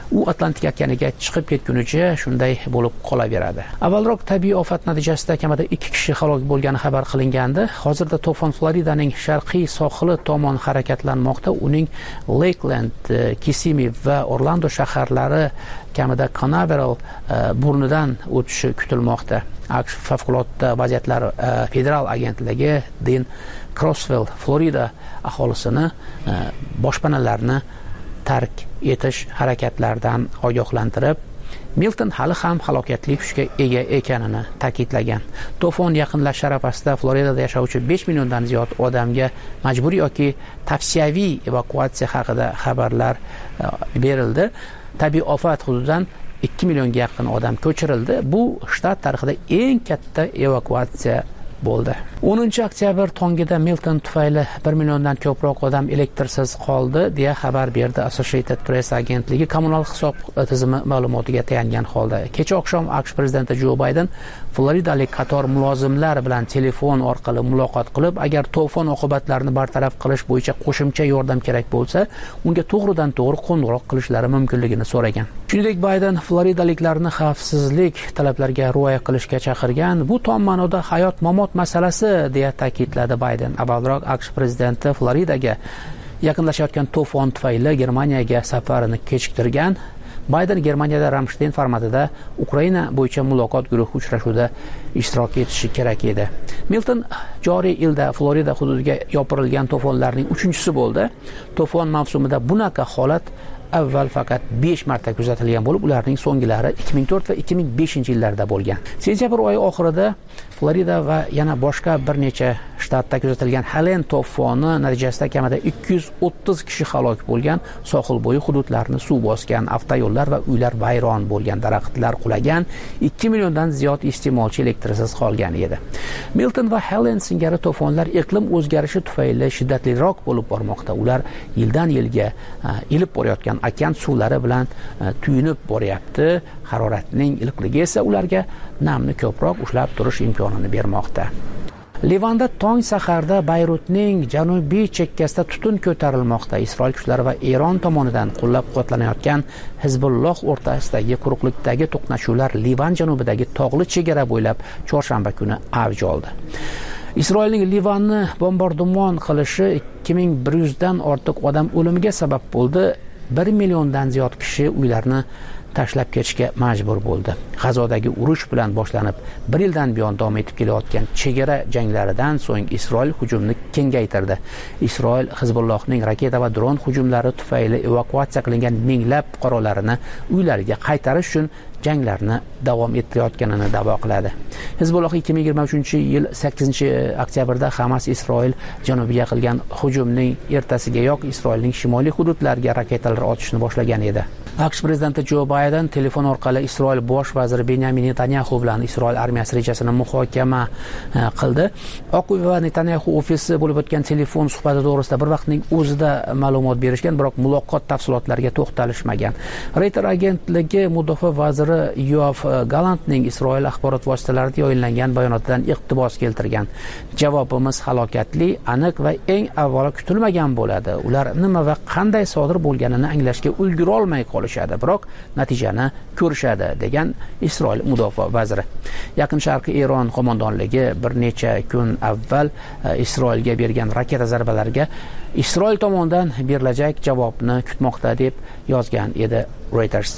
u Atlantik okeaniga chiqib ketgunicha shunday bo'lib qolaveradi. Avvalroq tabiiy ofat natijasida kamida 2 kishi halok bo'lgani xabar qilingandi. Hozirda to'fon Floridaning sharqiy sohili tomon harakatlanmoqda. Uning Lakeland, Kissimmee va Orlando shaharlari kamida Canaveral burnidan o'tishi kutilmoqda. AQSh favqulodda vaziyatlar federal agentligi Dean Crosswell Florida aholisini boshpanalarni tark etish harakatlaridan ogohlantirib, Milton hali ham halokatli kuchga ega ekanini ta'kidlagan. To'fon yaqinlashish arafasida Floridada yashovchi 5 milliondan ziyod odamga majburiy yoki tavsiyaviy evakuatsiya haqida xabarlar berildi. Tabiiy ofat hududidan 2 millionga yaqin odam ko'chirildi. Bu shtat tarixida eng katta evakuatsiya bo'ldi. 10 oktyabr tongida Milton tufayli 1 milliondan ko'proq odam elektrsiz qoldi deya xabar berdi Associated Press agentligi kommunal hisob tizimi ma'lumotiga tayangan holda. Kecha oqshom AQSh prezidenti Jo Bayden Floridalik qator mulozimlar bilan telefon orqali muloqot qilib, agar to'fon oqibatlarini bartaraf qilish bo'yicha qo'shimcha yordam kerak bo'lsa, unga to'g'ridan to'g'ri qo'ng'iroq qilishlari mumkinligini so'ragan. Shuningdek, Bayden floridaliklarni xavfsizlik talablariga rioya qilishga chaqirgan. Bu tom ma'noda hayot-mamot masalasi deya ta'kidladi Bayden. Avvalroq AQSh prezidenti Floridaga yaqinlashayotgan to'fon tufayli Germaniyaga safarini kechiktirgan. Bayden Germaniyada Ramstein formatida Ukraina bo'yicha muloqot guruhi uchrashuvida ishtirok etishi kerak edi. Milton joriy yilda Florida hududiga yopirilgan to'fonlarning 3-chisi bo'ldi. To'fon mavsumida bunaqa holat avval faqat 5 marta kuzatilgan bo'lib, ularning so'nggilari 2004 va 2005 yillarda bo'lgan. Sentyabr oyi oxirida Florida va yana boshqa bir necha shtatda kuzatilgan Helene to'foni natijasida kamida 230 kishi halok bo'lgan, sohil bo'yi hududlarni suv bosgan, avtoyo'llar va uylar vayron bo'lgan, daraxtlar qulagan, 2 milliondan ziyod iste'molchi elektrsiz qolgan edi. Milton va Helene singari to'fonlar iqlim o'zgarishi tufayli shiddatliroq bo'lib bormoqda. Ular yildan yilga ilib borayotgan okean suvlari bilan tuyunib boryapti. Haroratning iliqligi esa ularga namni ko'proq ushlab turish imkonini bermoqda. Livanda tong saharda Bayrutning janubiy chekkasida tutun ko'tarilmoqda. Isroil kuchlari va Eron tomonidan qo'llab-quvvatlanayotgan Hizbulloh o'rtasidagi quruqlikdagi to'qnashuvlar Livan janubidagi tog'li chegara bo'ylab chorshanba kuni avj oldi. Isroilning Livanni bombardimon qilishi 2100 dan ortiq odam o'limiga sabab bo'ldi. 1 milliondan ziyod kishi uylarini tashlab ketishga majbur bo'ldi. G'azodagi urush bilan boshlanib 1 yildan buyon davom etib kelayotgan chegara janglaridan so'ng Isroil hujumni kengaytirdi. Isroil Hizbullohning raketa va dron hujumlari tufayli evakuatsiya qilingan minglab fuqarolarini uylariga qaytarish uchun janglarni davom ettirayotganini da'vo qiladi. Hizbulloh 2023-yil 8-oktyabrda Hamas Isroil janubiga qilgan hujumning ertasigayoq Isroilning shimoliy hududlariga raketalar otishni boshlagan edi. AQSh prezidenti Jo Bayden telefon orqali Isroil bosh vaziri Benyamin Netanyahu bilan Isroil armiyasi rejasini muhokama qildi. Oq uy va Netanyahu ofisi bo'lib o'tgan telefon suhbati to'g'risida bir vaqtning o'zida ma'lumot berishgan, biroq muloqot tafsilotlariga to'xtalishmagan. Reuters agentligi mudofaa vaziri Yoav Galantning Isroil axborot vositalarida yoyinlangan bayonotidan iqtibos keltirgan. Javobimiz halokatli, aniq va eng avvalo kutilmagan bo'ladi. Ular nima va qanday sodir bo'lganini anglashga ulgura olmay qolishadi, biroq natijani ko'rishadi, degan Isroil mudofaa vaziri. Yaqin Sharqi Eron qo'mondonligi bir necha kun avval Isroilga bergan raketa zarbalariga Isroil tomonidan berilajak javobni kutmoqda deb yozgan edi Reuters.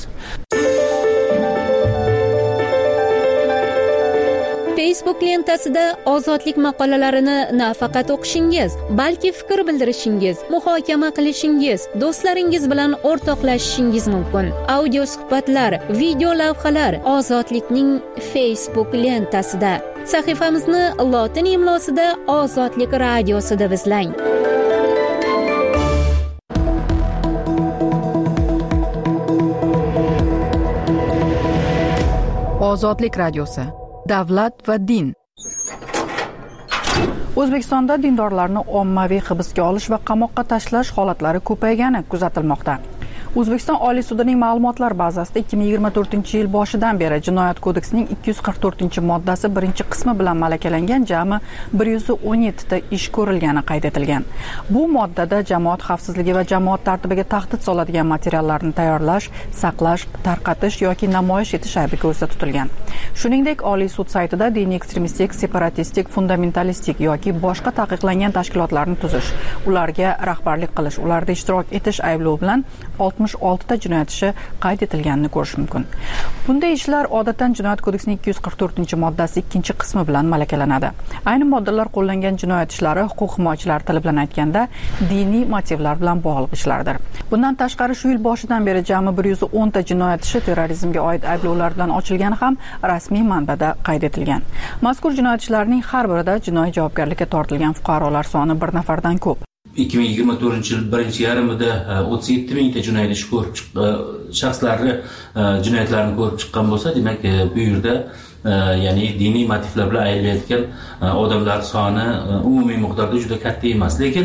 Facebook lentasida ozodlik maqolalarini nafaqat o'qishingiz, balki fikr bildirishingiz, muhokama qilishingiz, do'stlaringiz bilan o'rtoqlashishingiz mumkin. Audio suhbatlar, video lavhalar Ozodlikning Facebook lentasida. Sahifamizni lotin imlosida Ozodlik radiosida izlang. Ozodlik radiosi. Davlat va din. O'zbekistonda dindorlarni ommaviy hibsga olish va qamoqqa tashlash holatlari ko'paygani kuzatilmoqda. O'zbekiston Oliy sudining ma'lumotlar bazasida 2024-yil boshidan beri Jinoyat kodeksining 244-moddasi 1-qismi bilan malakalangan jami 117 ta ish ko'rilgani qayd etilgan. Bu moddada jamoat xavfsizligi va jamoat tartibiga tahdid soladigan materiallarni tayyorlash, saqlash, tarqatish yoki namoyish etish aybi ko'zda tutilgan. Shuningdek, Oliy sud saytida diniy ekstremistik, separatistik, fundamentalistik yoki boshqa taqiqlangan tashkilotlarni tuzish, ularga rahbarlik qilish, ularda ishtirok etish ayblovi bilan 66 ta jinoyat ishi qayd etilganini ko'rish mumkin. Bunday ishlar odatdan Jinoyat kodeksining 244-moddasi 2-qismi bilan malakalanadi. Ayni moddalar qo'llangan jinoyat ishlari huquq himoyachilari tili bilan aytganda diniy motivlar bilan bog'liq ishlardir. Bundan tashqari shu yil boshidan beri jami 110 ta jinoyat ishi terrorizmga oid ayblovlar bilan ochilgani ham rasmiy manbada qayd etilgan. Mazkur jinoyat ishlarining har birida jinoiy javobgarlikka tortilgan fuqarolar soni 1 nafardan ko'p. 2024-yil birinchi yarmida 37 mingta jinoyat ishi ko'rib shaxslarni jinoyatlarni ko'rib chiqqan bo'lsa, demak bu yerda ya'ni diniy motivlar bilan aylanayotgan odamlar soni umumiy miqdorda juda katta emas. Lekin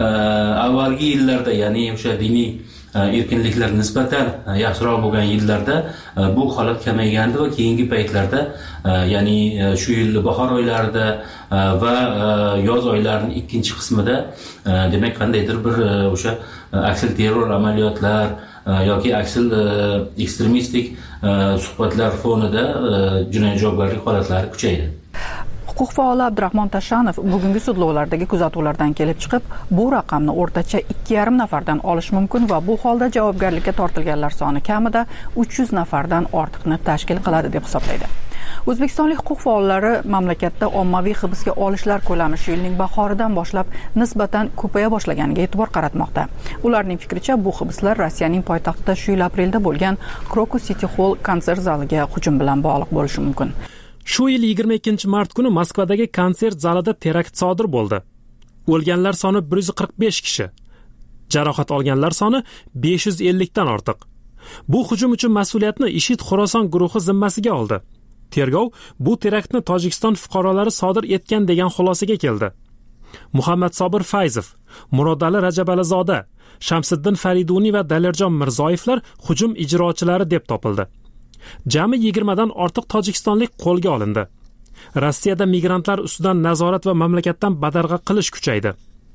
avvalgi yillarda, ya'ni o'sha diniy erkinliklar nisbatan yaxshiroq bo'lgan yillarda bu holat kamaygandi va keyingi paytlarda, ya'ni shu yil bahor oylarida va yoz oylarining 2-qismida demak qandaydir bir o'sha aksil terror amaliyotlar yoki aksil ekstremistik suhbatlar fonida jinoiy javobgarlik holatlari kuchaydi. Huquq faoli Abdurahmon Tashanov bugungi sudlovlardagi kuzatuvlardan kelib chiqib, bu raqamni o'rtacha 2,5 nafardan olish mumkin va bu holda javobgarlikka tortilganlar soni kamida 300 nafardan ortiqni tashkil qiladi deb hisoblaydi. O'zbekistonlik huquq faollari mamlakatda ommaviy hibsga olishlar ko'lami shu yilning bahoridan boshlab nisbatan ko'paya boshlaganiga e'tibor qaratmoqda. Ularning fikricha, bu hibslar Rossiyaning poytaxtida shu yil aprelda bo'lgan Krokus City Hall konsert zaliga hujum bilan bog'liq bo'lishi mumkin. Shu yil 22-mart kuni Moskvadagi konsert zalida terakt sodir bo'ldi. O'lganlar soni 145 kishi, jarohat olganlar soni 550 dan ortiq. Bu hujum uchun mas'uliyatni IShID Xorason guruhi zimmasiga oldi. Tergov bu teraktni Tojikiston fuqarolari sodir etgan degan xulosaga keldi. Muhammad Sobir Fayzov, Murodali Rajabalizoda, Shamsiddin Fariduniy va Dalirjon Mirzoyevlar hujum ijrochilari deb topildi. Jami 20 dan ortiq tojikistonlik qo'lga olindi. Rossiyada migrantlar ustidan nazorat va mamlakatdan badarg'a qilish kuchaydi.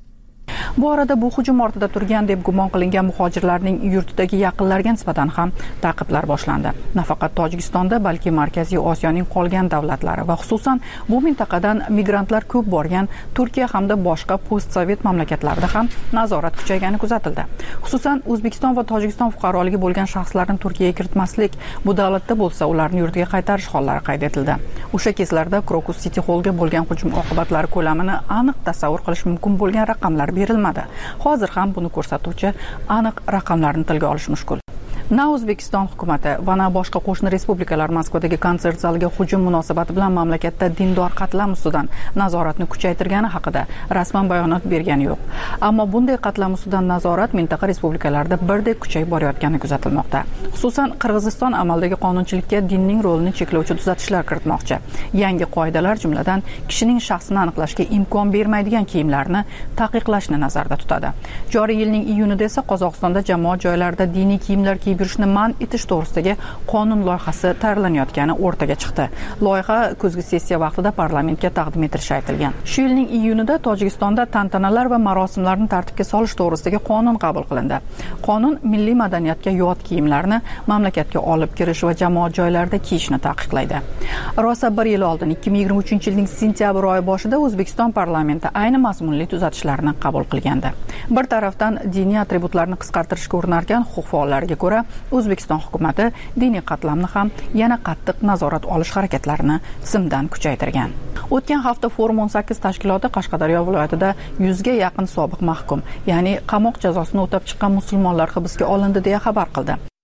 Bu orada bu hujum ortida turgan deb gumon qilingan muhojirlarning yurtidagi yaqinlariga nisbatan ham ta'qiblar boshlandi. Nafaqat Tojikistonda, balki Markaziy Osiyoning qolgan davlatlari va xususan bu mintaqadan migrantlar ko'p borgan Turkiya hamda boshqa postsovet mamlakatlarida ham nazorat kuchaygani kuzatildi. Xususan O'zbekiston va Tojikiston fuqaroligi bo'lgan shaxslarni Turkiyaga kiritmaslik, bu davlatda bo'lsa ularni yurtiga qaytarish hollari qayd etildi. O'sha kezlarda Krokus City Hallga bo'lgan hujum oqibatlari ko'lamini aniq tasavvur qilish mumkin bo'lgan raqamlar berilmadi. Hozir ham buni ko'rsatuvchi aniq raqamlarni tilga olish mushkul. Na O'zbekiston hukumati va na boshqa qo'shni respublikalar Moskvadagi konsert zaliga hujum munosabati bilan mamlakatda dindor qatlam ustidan nazoratni kuchaytirgani haqida rasman bayonot bergani yo'q. Ammo bunday qatlam ustidan nazorat mintaqa respublikalarida birdek kuchayib borayotgani kuzatilmoqda. Xususan Qirg'iziston amaldagi qonunchilikka dinning rolini cheklovchi tuzatishlar kiritmoqchi. Yangi qoidalar jumladan kishining shaxsini aniqlashga imkon bermaydigan kiyimlarni taqiqlashni nazarda tutadi. Joriy yilning iyunida esa Qozog'istonda jamoat joylarida diniy kiyimlar kiyib yurishni man etish to'g'risidagi qonun loyihasi tayyorlanayotgani o'rtaga chiqdi. Loyiha kuzgi sessiya vaqtida parlamentga taqdim etilishi aytilgan. Shu yilning iyunida Tojikistonda tantanalar va marosimlarni tartibga solish to'g'risidagi qonun qabul qilindi. Qonun milliy madaniyatga yot kiyimlarni mamlakatga olib kirish va jamoat joylarida kiyishni taqiqlaydi. Rosa 1 yil oldin 2023-yilning sentyabr oyi boshida O'zbekiston parlamenti ayni mazmunli tuzatishlarni qabul qilgandi. Bir tarafdan diniy atributlarni qisqartirishga urinarkan huquq faollariga ko'ra O'zbekiston hukumati diniy qatlamni ham yana qattiq nazorat olish harakatlarini tizimdan kuchaytirgan. O'tgan hafta Forum 18 tashkiloti Qashqadaryo viloyatida 100 ga yaqin sobiq mahkum, ya'ni qamoq jazosini o'tab chiqqan musulmonlar hibsga olindi deya xabar qildi.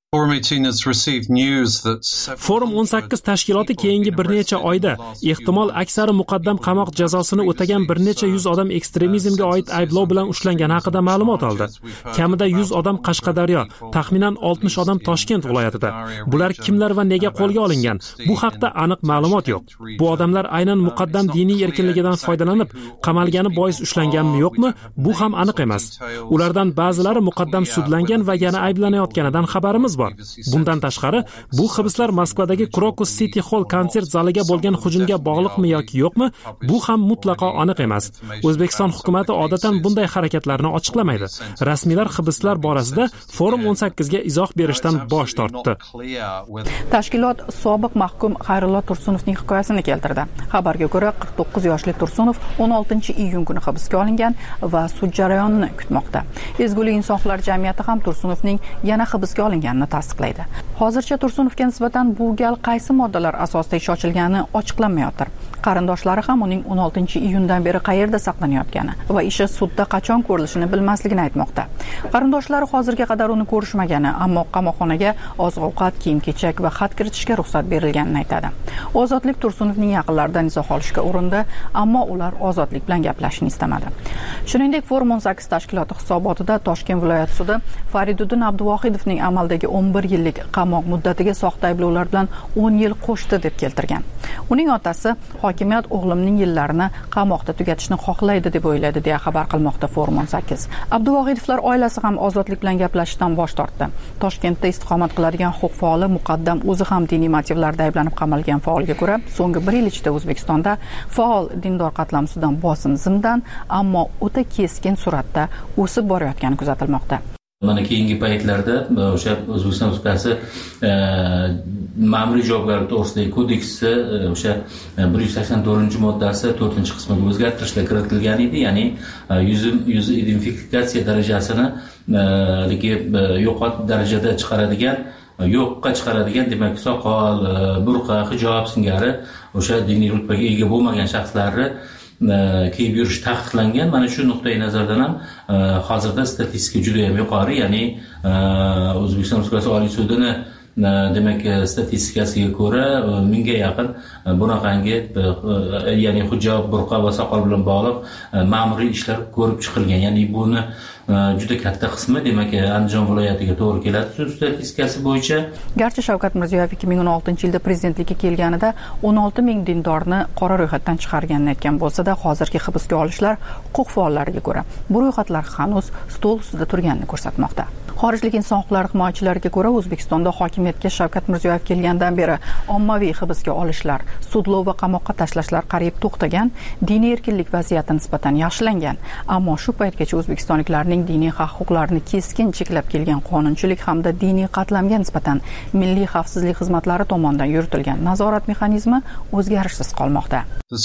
Forum 18 tashkiloti keyingi bir necha oyda ehtimol aksari muqaddam qamoq jazosini o'tagan bir necha yuz odam ekstremizmga oid ayblov bilan ushlangani haqida ma'lumot oldi. Kamida 100 odam Qashqadaryo, taxminan 60 odam Toshkent viloyatida. Bular kimlar va nega qo'lga olingan? Bu haqda aniq ma'lumot yo'q. Bu odamlar aynan muqaddam diniy erkinligidan foydalanib qamalgani bois ushlanganmi yo'qmi? Bu ham aniq emas. Ulardan ba'zilari muqaddam sudlangan va yana ayblanayotganidan xabarimiz bor. Bundan tashqari, bu hibslar Moskvadagi Krokus City Hall konsert zaliga bo'lgan hujumga bog'liqmi yoki yo'qmi? Bu ham mutlaqo aniq emas. O'zbekiston hukumatı odatan bunday harakatlarni ochiqlamaydi. Rasmiylar hibslar borasida Forum 18 ga izoh berishdan bosh tortdi. Tashkilot sobiq mahkum Xayrullo Tursunovning hikoyasini keltirdi. Xabarga ko'ra, 49 yoshli Tursunov 16-iyun kuni hibsga olingan va sud jarayonini kutmoqda. Ezgulik insonlar jamiyati ham Tursunovning yana hibsga olinganini tasdiqlaydi. Hozircha Tursunovga nisbatan bu gal qaysi moddalar asosida ish ochilgani ochiqlanmayotir. Qarindoshlari ham uning 16-iyundan beri qayerda saqlanayotgani va ishi sudda qachon ko'rilishini bilmasligini aytmoqda. Qarindoshlari hozirga qadar uni ko'rishmagani, ammo qamoqxonaga oziq-ovqat, kiyim-kechak va xat kiritishga ruxsat berilganini aytadi. Ozodlik Tursunovning yaqinlaridan izoh olishga urindi, ammo ular Ozodlik bilan gaplashishni istamadi. Shuningdek, Forum 18 tashkiloti hisobotida Toshkent viloyat sudi Fariduddin Abduvohidovning amaldagi 11 yillik qamoq muddatiga soxta ayblovlar bilan 10 yil qo'shdi deb keltirgan. Uning otasi hokimiyat o'g'limning yillarini qamoqda tugatishni xohlaydi deb o'yladi deya xabar qilmoqda Forum 18. Abduvohidovlar oilasi ham Ozodlik bilan gaplashishdan bosh tortdi. Toshkentda istiqomat qiladigan huquq faoli muqaddam o'zi ham diniy motivlarda ayblanib qamalgan faolga ko'ra, so'nggi 1 yil ichida O'zbekistonda faol dindor qatlamsidan bosim zimdan, ammo o'ta keskin sur'atda o'sib borayotgani kuzatilmoqda. Mana keyingi paytlarda o'sha O'zbekiston Respublikasi ma'muriy javobgarlik to'g'risidagi kodeksi o'sha 184-moddasi 4-qismiga o'zgartirishlar kiritilgan edi, ya'ni yuz identifikatsiya darajasini yo'qot darajada yo'qqa chiqaradigan, demak, soqol, burqa, hijob singari o'sha diniy rutbaga ega bo'lmagan shaxslarni kiyib yurish taqiqlangan. Mana shu nuqtai nazardan ham hozirda statistika juda ham yuqori, ya'ni O'zbekiston Respublikasi Oliy sudini demak statistikasiga ko'ra 1000 ga yaqin bunaqangi ya'ni hijob, burqa va soqol bilan bog'liq ma'muriy ishlar ko'rib chiqilgan. Ya'ni buni juda katta qismi demak Andijon viloyatiga to'g'ri keladi sud statistikasi bo'yicha. Garchi Shavkat Mirziyoyev 2016-yilda prezidentlikka kelganida 16 ming dindorni qora ro'yxatdan chiqarganini aytgan bo'lsa-da, hozirgi hibsga olishlar huquq faollariga ko'ra bu ro'yxatlar hanuz stol ustida turganini ko'rsatmoqda. Xorijlik inson huquqlari himoyachilariga ko'ra, O'zbekistonda hokimiyatga Shavkat Mirziyoyev kelgandan beri ommaviy hibsga olishlar, sudlov va qamoqqa tashlashlar qariyb to'xtagan, diniy erkinlik vaziyati nisbatan yaxshilangan, ammo shu paytgacha o'zbekistonliklarning diniy haq-huquqlarini keskin cheklab kelgan qonunchilik hamda diniy qatlamga nisbatan milliy xavfsizlik xizmatlari tomonidan yuritilgan nazorat mexanizmi o'zgarishsiz qolmoqda.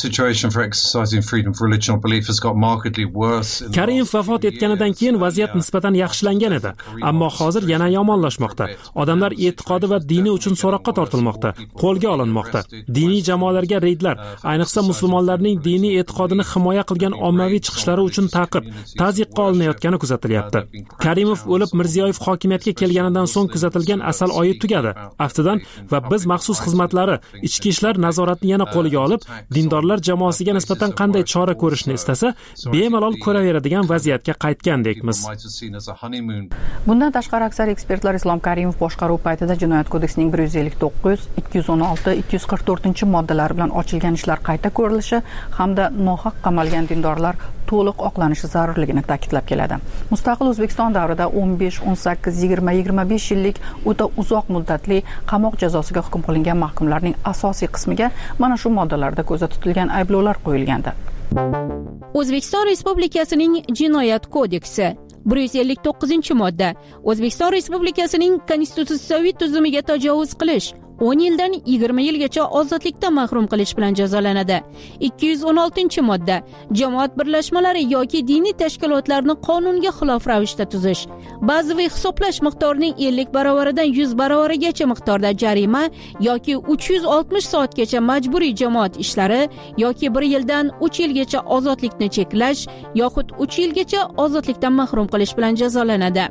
Karimov vafot etganidan keyin vaziyat nisbatan yaxshilangan edi, ammo hozir yana yomonlashmoqda. Odamlar e'tiqodi va dini uchun so'roqqa tortilmoqda, qo'lga olinmoqda. Diniy jamoalarga reydlar, ayniqsa musulmonlarning diniy e'tiqodini himoya qilgan ommaviy chiqishlari uchun ta'qib, tazyiqqa olinayotgani kuzatilyapti. Karimov o'lib, Mirziyoyev hokimiyatga kelganidan so'ng kuzatilgan asal oyi tugadi. Aftidan va biz maxsus xizmatlari ichki ishlar nazoratini yana qo'lga olib, dindorlar jamoasiga nisbatan qanday chora ko'rishni istasa, bemalol ko'raveradigan vaziyatga qaytgandekmiz. Bundan tashqari aksar ekspertlar Islom Karimov boshqaruv paytida Jinoyat kodeksining 159, 216, 244-moddalari bilan ochilgan ishlar qayta ko'rilishi hamda nohaq qamalgan dindorlar to'liq oqlanishi zarurligini ta'kidlab keladi. Mustaqil O'zbekiston davrida 15, 18, 20, 25 yillik o'ta uzoq muddatli qamoq jazosiga hukm qilingan mahkumlarning asosiy qismiga mana shu moddalarda ko'zda tutilgan ayblovlar qo'yilgandi. O'zbekiston Respublikasining Jinoyat kodeksi 159-modda O'zbekiston Respublikasining konstitutsiyaviy tuzumiga tajovuz qilish 10 yildan 20 yilgacha ozodlikdan mahrum qilish bilan jazolanadi. 216-modda jamoat birlashmalari yoki diniy tashkilotlarni qonunga xilof ravishda tuzish, ba'ziviy hisoblash miqdorining 50 baravaridan 100 baravarigacha miqdorda jarima yoki 360 soatgacha majburiy jamoat ishlari yoki 1 yildan 3 yilgacha ozodlikni cheklash yoxud 3 yilgacha ozodlikdan mahrum qilish bilan jazolanadi.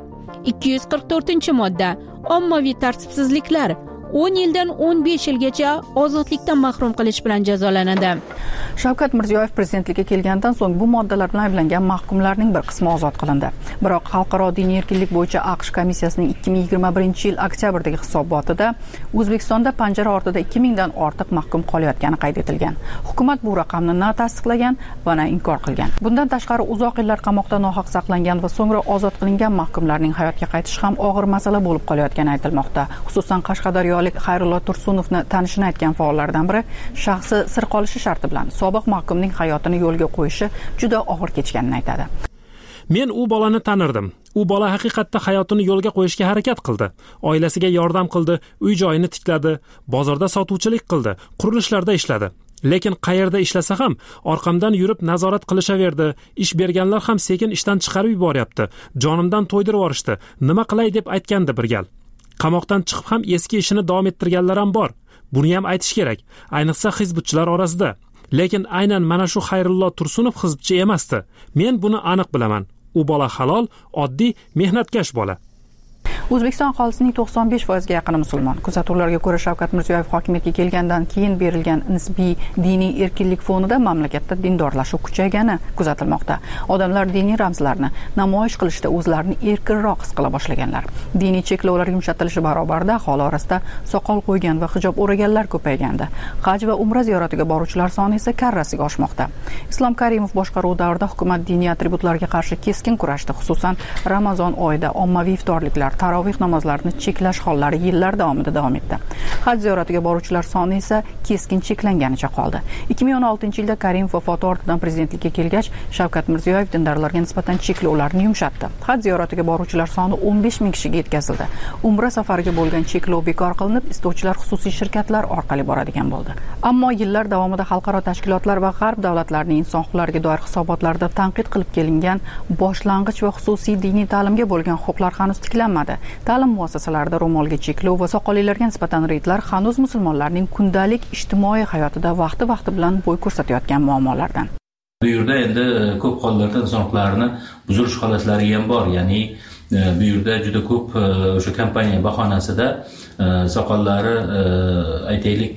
244-modda ommaviy tartibsizliklar 10 yildan 15 yilgacha ozodlikdan mahrum qilish bilan jazolanadi. Shavkat Mirziyoyev prezidentlikka kelgandan so'ng bu moddalar bilan ayblangan mahkumlarning bir qismi ozod qilindi. Biroq Xalqaro diniy erkinlik bo'yicha AQSh komissiyasining 2021-yil oktyabrdagi hisobotida O'zbekistonda panjara ortida 2000 dan ortiq mahkum qolayotgani qayd etilgan. Hukumat bu raqamni na tasdiqlagan va na inkor qilgan. Bundan tashqari uzoq yillar qamoqda nohaq saqlangan va so'ngra ozod qilingan mahkumlarning hayotga qaytishi ham og'ir masala bo'lib qolayotgani aytilmoqda. Xususan Qashqadaryolik Xayrullo Tursunovni tanishini aytgan faollardan biri shaxsi sir qolishi sharti bilan sobiq mahkumning hayotini yo'lga qo'yishi juda og'ir kechganini aytadi. Men u bolani tanirdim. U bola haqiqatda hayotini yo'lga qo'yishga harakat qildi. Oilasiga yordam qildi, uy-joyini tikladi, bozorda sotuvchilik qildi, qurilishlarda ishladi. Lekin qayerda ishlasa ham orqamdan yurib nazorat qilishaverdi. Ish berganlar ham sekin ishdan chiqarib yuboryapti. Jonimdan to'ydirib yorishdi. Nima qilay deb aytgandi bir gal. Qamoqdan chiqib ham eski ishini davom ettirganlar ham bor. Buni ham aytish kerak, ayniqsa hizbutchilar orasida. Lekin aynan mana shu Xayrullo Tursunov hizbchi emasdi. Men buni aniq bilaman. U bola halol, oddiy, mehnatkash bola. O'zbekiston aholisining 95% ga yaqini musulmon. Kuzatuvlarga ko'ra Shavkat Mirziyoyev hokimiyatga kelgandan keyin berilgan nisbiy diniy erkinlik fonida mamlakatda dindorlashuv kuchaygani kuzatilmoqda. Odamlar diniy ramzlarni namoyish qilishda o'zlarini erkinroq his qila boshlaganlar. Diniy cheklovlar yumshatilishi barobarida aholi orasida soqol qo'ygan va hijob o'raganlar ko'paygandi. Haj va umra ziyoratiga boruvchilar soni esa karrasiga oshmoqda. Islom Karimov boshqaruvi davrida hukumat diniy atributlarga qarshi keskin kurashdi. Xususan Ramazon oyida ommaviy iftorliklar, tarovih namozlarini cheklash hollari yillar davomida davom etdi. Haj ziyoratiga boruvchilar soni esa keskin cheklanganicha qoldi. 2016-yilda Karimov vafoti ortidan prezidentlikka kelgach, Shavkat Mirziyoyev dindorlarga nisbatan cheklovlarni yumshatdi. Haj ziyoratiga boruvchilar soni 15 ming kishiga yetkazildi. Umra safariga bo'lgan cheklov bekor qilinib, istovchilar xususiy shirkatlar orqali boradigan bo'ldi. Ammo yillar davomida xalqaro tashkilotlar va g'arb davlatlarining inson huquqlariga doir hisobotlarida tanqid qilib kelingan boshlang'ich va xususiy diniy ta'limga bo'lgan huquqlar hanuz tiklanmadi. Ta'lim muassasalarida ro'molga cheklov va soqollilarga nisbatan reydlar hanuz musulmonlarning kundalik ijtimoiy hayotida vaqti bilan bo'y ko'rsatayotgan muammolardan. Bu yerda endi ko'p hollarda inson huquqlarini buzilish holatlari ham bor. Ya'ni bu yerda juda ko'p o'sha kompaniya bahonasida soqollari aytaylik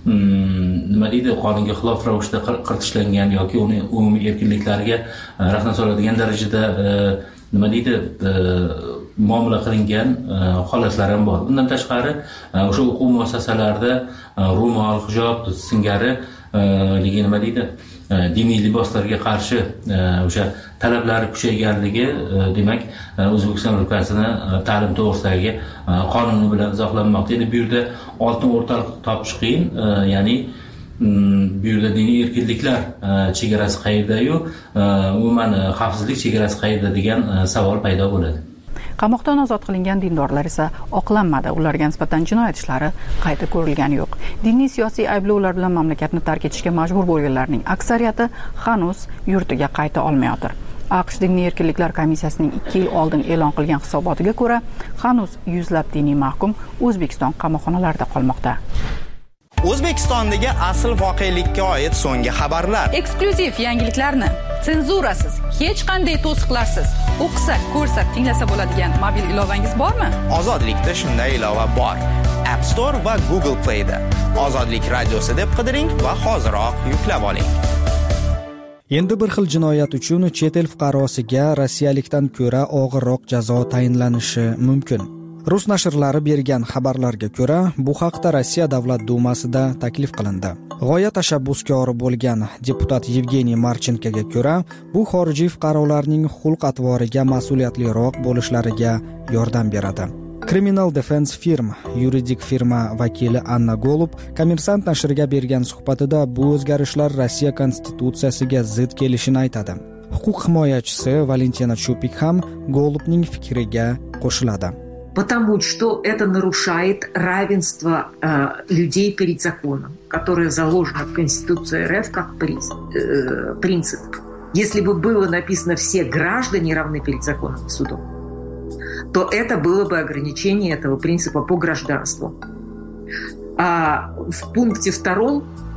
nima deydi, qonunga xilof ravishda qirtishlangan yoki uni umumiy erkinliklariga rahna soladigan darajada nima deydi, muomala qilingan holatlar ham bor. Bundan tashqari o'sha o'quv muassasalarida ro'mol, hijob singari nima deydi, diniy liboslarga qarshi o'sha talablari kuchayganligi demak O'zbekiston Respublikasini ta'lim to'g'risidagi qonuni bilan izohlanmoqda. Endi bu yerda oltin o'rtaliq topish qiyin, ya'ni bu yerda diniy erkinliklar chegarasi qayerda-yu, umuman xavfsizlik chegarasi qayerda degan savol paydo bo'ladi. Qamoqdan ozod qilingan dindorlar esa oqlanmadi. Ularga nisbatan jinoyat ishlari qayta ko'rilgani yo'q. Diniy siyosiy ayblovlar bilan mamlakatni tark etishga majbur bo'lganlarning aksariyati hanuz yurtiga qayta olmayotir. AQSh diniy erkinliklar komissiyasining 2 yil oldin e'lon qilgan hisobotiga ko'ra, hanuz yuzlab diniy mahkum O'zbekiston qamoqxonalarida qolmoqda. O'zbekistondagi asl voqelikka oid so'nggi xabarlar. Eksklyuziv yangiliklarni senzurasiz, hech qanday to'siqlarsiz o'qisa, ko'rsa, tinglasa bo'ladigan mobil ilovangiz bormi? Ozodlikda shunday ilova bor. App Store va Google Play da Ozodlik radiosi deb qidiring va hoziroq yuklab oling. Endi bir xil jinoyat uchun chet el fuqarosiga rossiyalikdan ko'ra og'irroq jazo tayinlanishi mumkin. Rus nashrlari bergan xabarlarga ko'ra, bu haqda Rossiya Davlat dumasida taklif qilindi. G'oya tashabbuskori bo'lgan deputat Yevgeniy Marchenkoga ko'ra, bu xorijiy fuqarolarning xulq-atvoriga mas'uliyatliroq bo'lishlariga yordam beradi. Criminal Defense Firm yuridik firma vakili Anna Golub Kommersant nashriga bergan suhbatida bu o'zgarishlar Rossiya konstitutsiyasiga zid kelishini aytadi. Huquq himoyachisi Valentina Chupik ham Golubning fikriga qo'shiladi. Потому что это нарушает равенство людей перед законом, которое заложено в Конституции РФ как принцип. Если бы было написано «все граждане равны перед законом и судом», то это было бы ограничение этого принципа по гражданству. А в пункте 2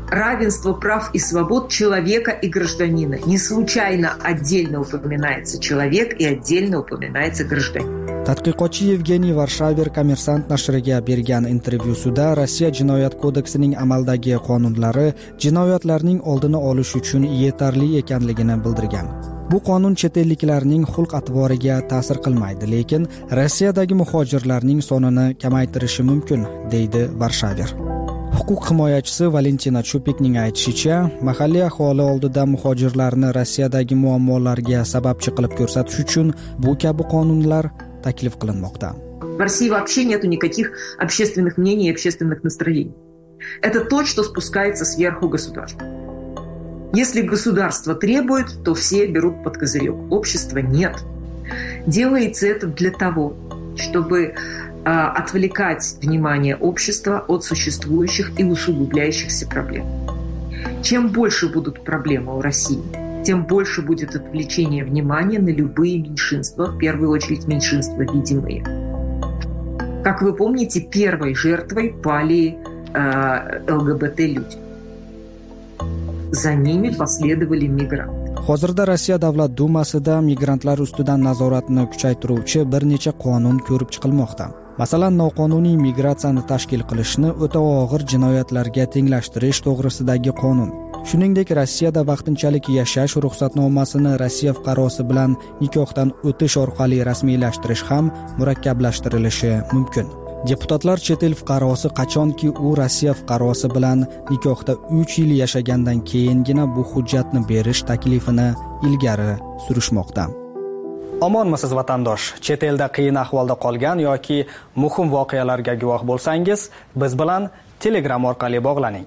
равенство прав и свобод человека и гражданина. Не случайно отдельно упоминается человек и отдельно упоминается гражданин. Tadqiqotchi Yevgeniy Varshaver Kommersant nashriga bergan intervyusida Rossiya Jinoyat kodeksining amaldagi qonunlari jinoyatlarning oldini olish uchun yetarli ekanligini bildirgan. Bu qonun chet elliklarning xulq-atvoriga ta'sir qilmaydi, lekin Rossiyadagi muhojirlarning sonini kamaytirishi mumkin, deydi Varshaver. Huquq himoyachisi Valentina Chupikning aytishicha, mahalliy aholi oldida muhojirlarni Rossiyadagi muammolarga sababchi qilib ko'rsatish uchun bu kabi qonunlar taklif qilinmoqda. В России вообще нету никаких общественных мнений и общественных настроений. Это то, что спускается сверху государства. Если государство требует, то все берут под козырек. Общества нет. Делается это для того, чтобы отвлекать внимание общества от существующих и усугубляющихся проблем. Чем больше будут проблемы у России, тем больше будет отвлечение внимания на любые меньшинства, в первую очередь меньшинства видимые. Как вы помните, первой жертвой пали ЛГБТ-люди. За ними последовали мигранты. Hozirda Rossiya Davlat Dumasida migrantlar ustidan nazoratni kuchaytiruvchi bir necha qonun ko'rib chiqilmoqda. Masalan, noqonuniy migratsiyani tashkil qilishni o'ta og'ir jinoyatlarga tenglashtirish to'g'risidagi qonun. Shuningdek, Rossiyada vaqtinchalik yashash ruxsatnomasini Rossiya fuqarosi bilan nikohdan o'tish orqali rasmiylashtirish ham murakkablashtirilishi mumkin. Deputatlar chet el fuqarosi qachonki u Rossiya fuqarosi bilan nikohda 3 yil yashagandan keyingina bu hujjatni berish taklifini ilgari surishmoqda. Omonmisiz vatandosh? Chet elda qiyin ahvolda qolgan yoki muhim voqealarga guvoh bo'lsangiz, biz bilan Telegram orqali bog'laning.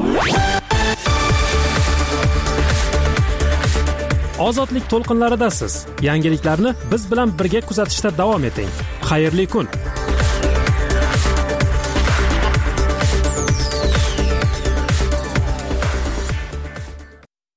Ozodlik to'lqinlaridasiz. Yangiliklarni biz bilan birga kuzatishda davom eting. Xayrli kun.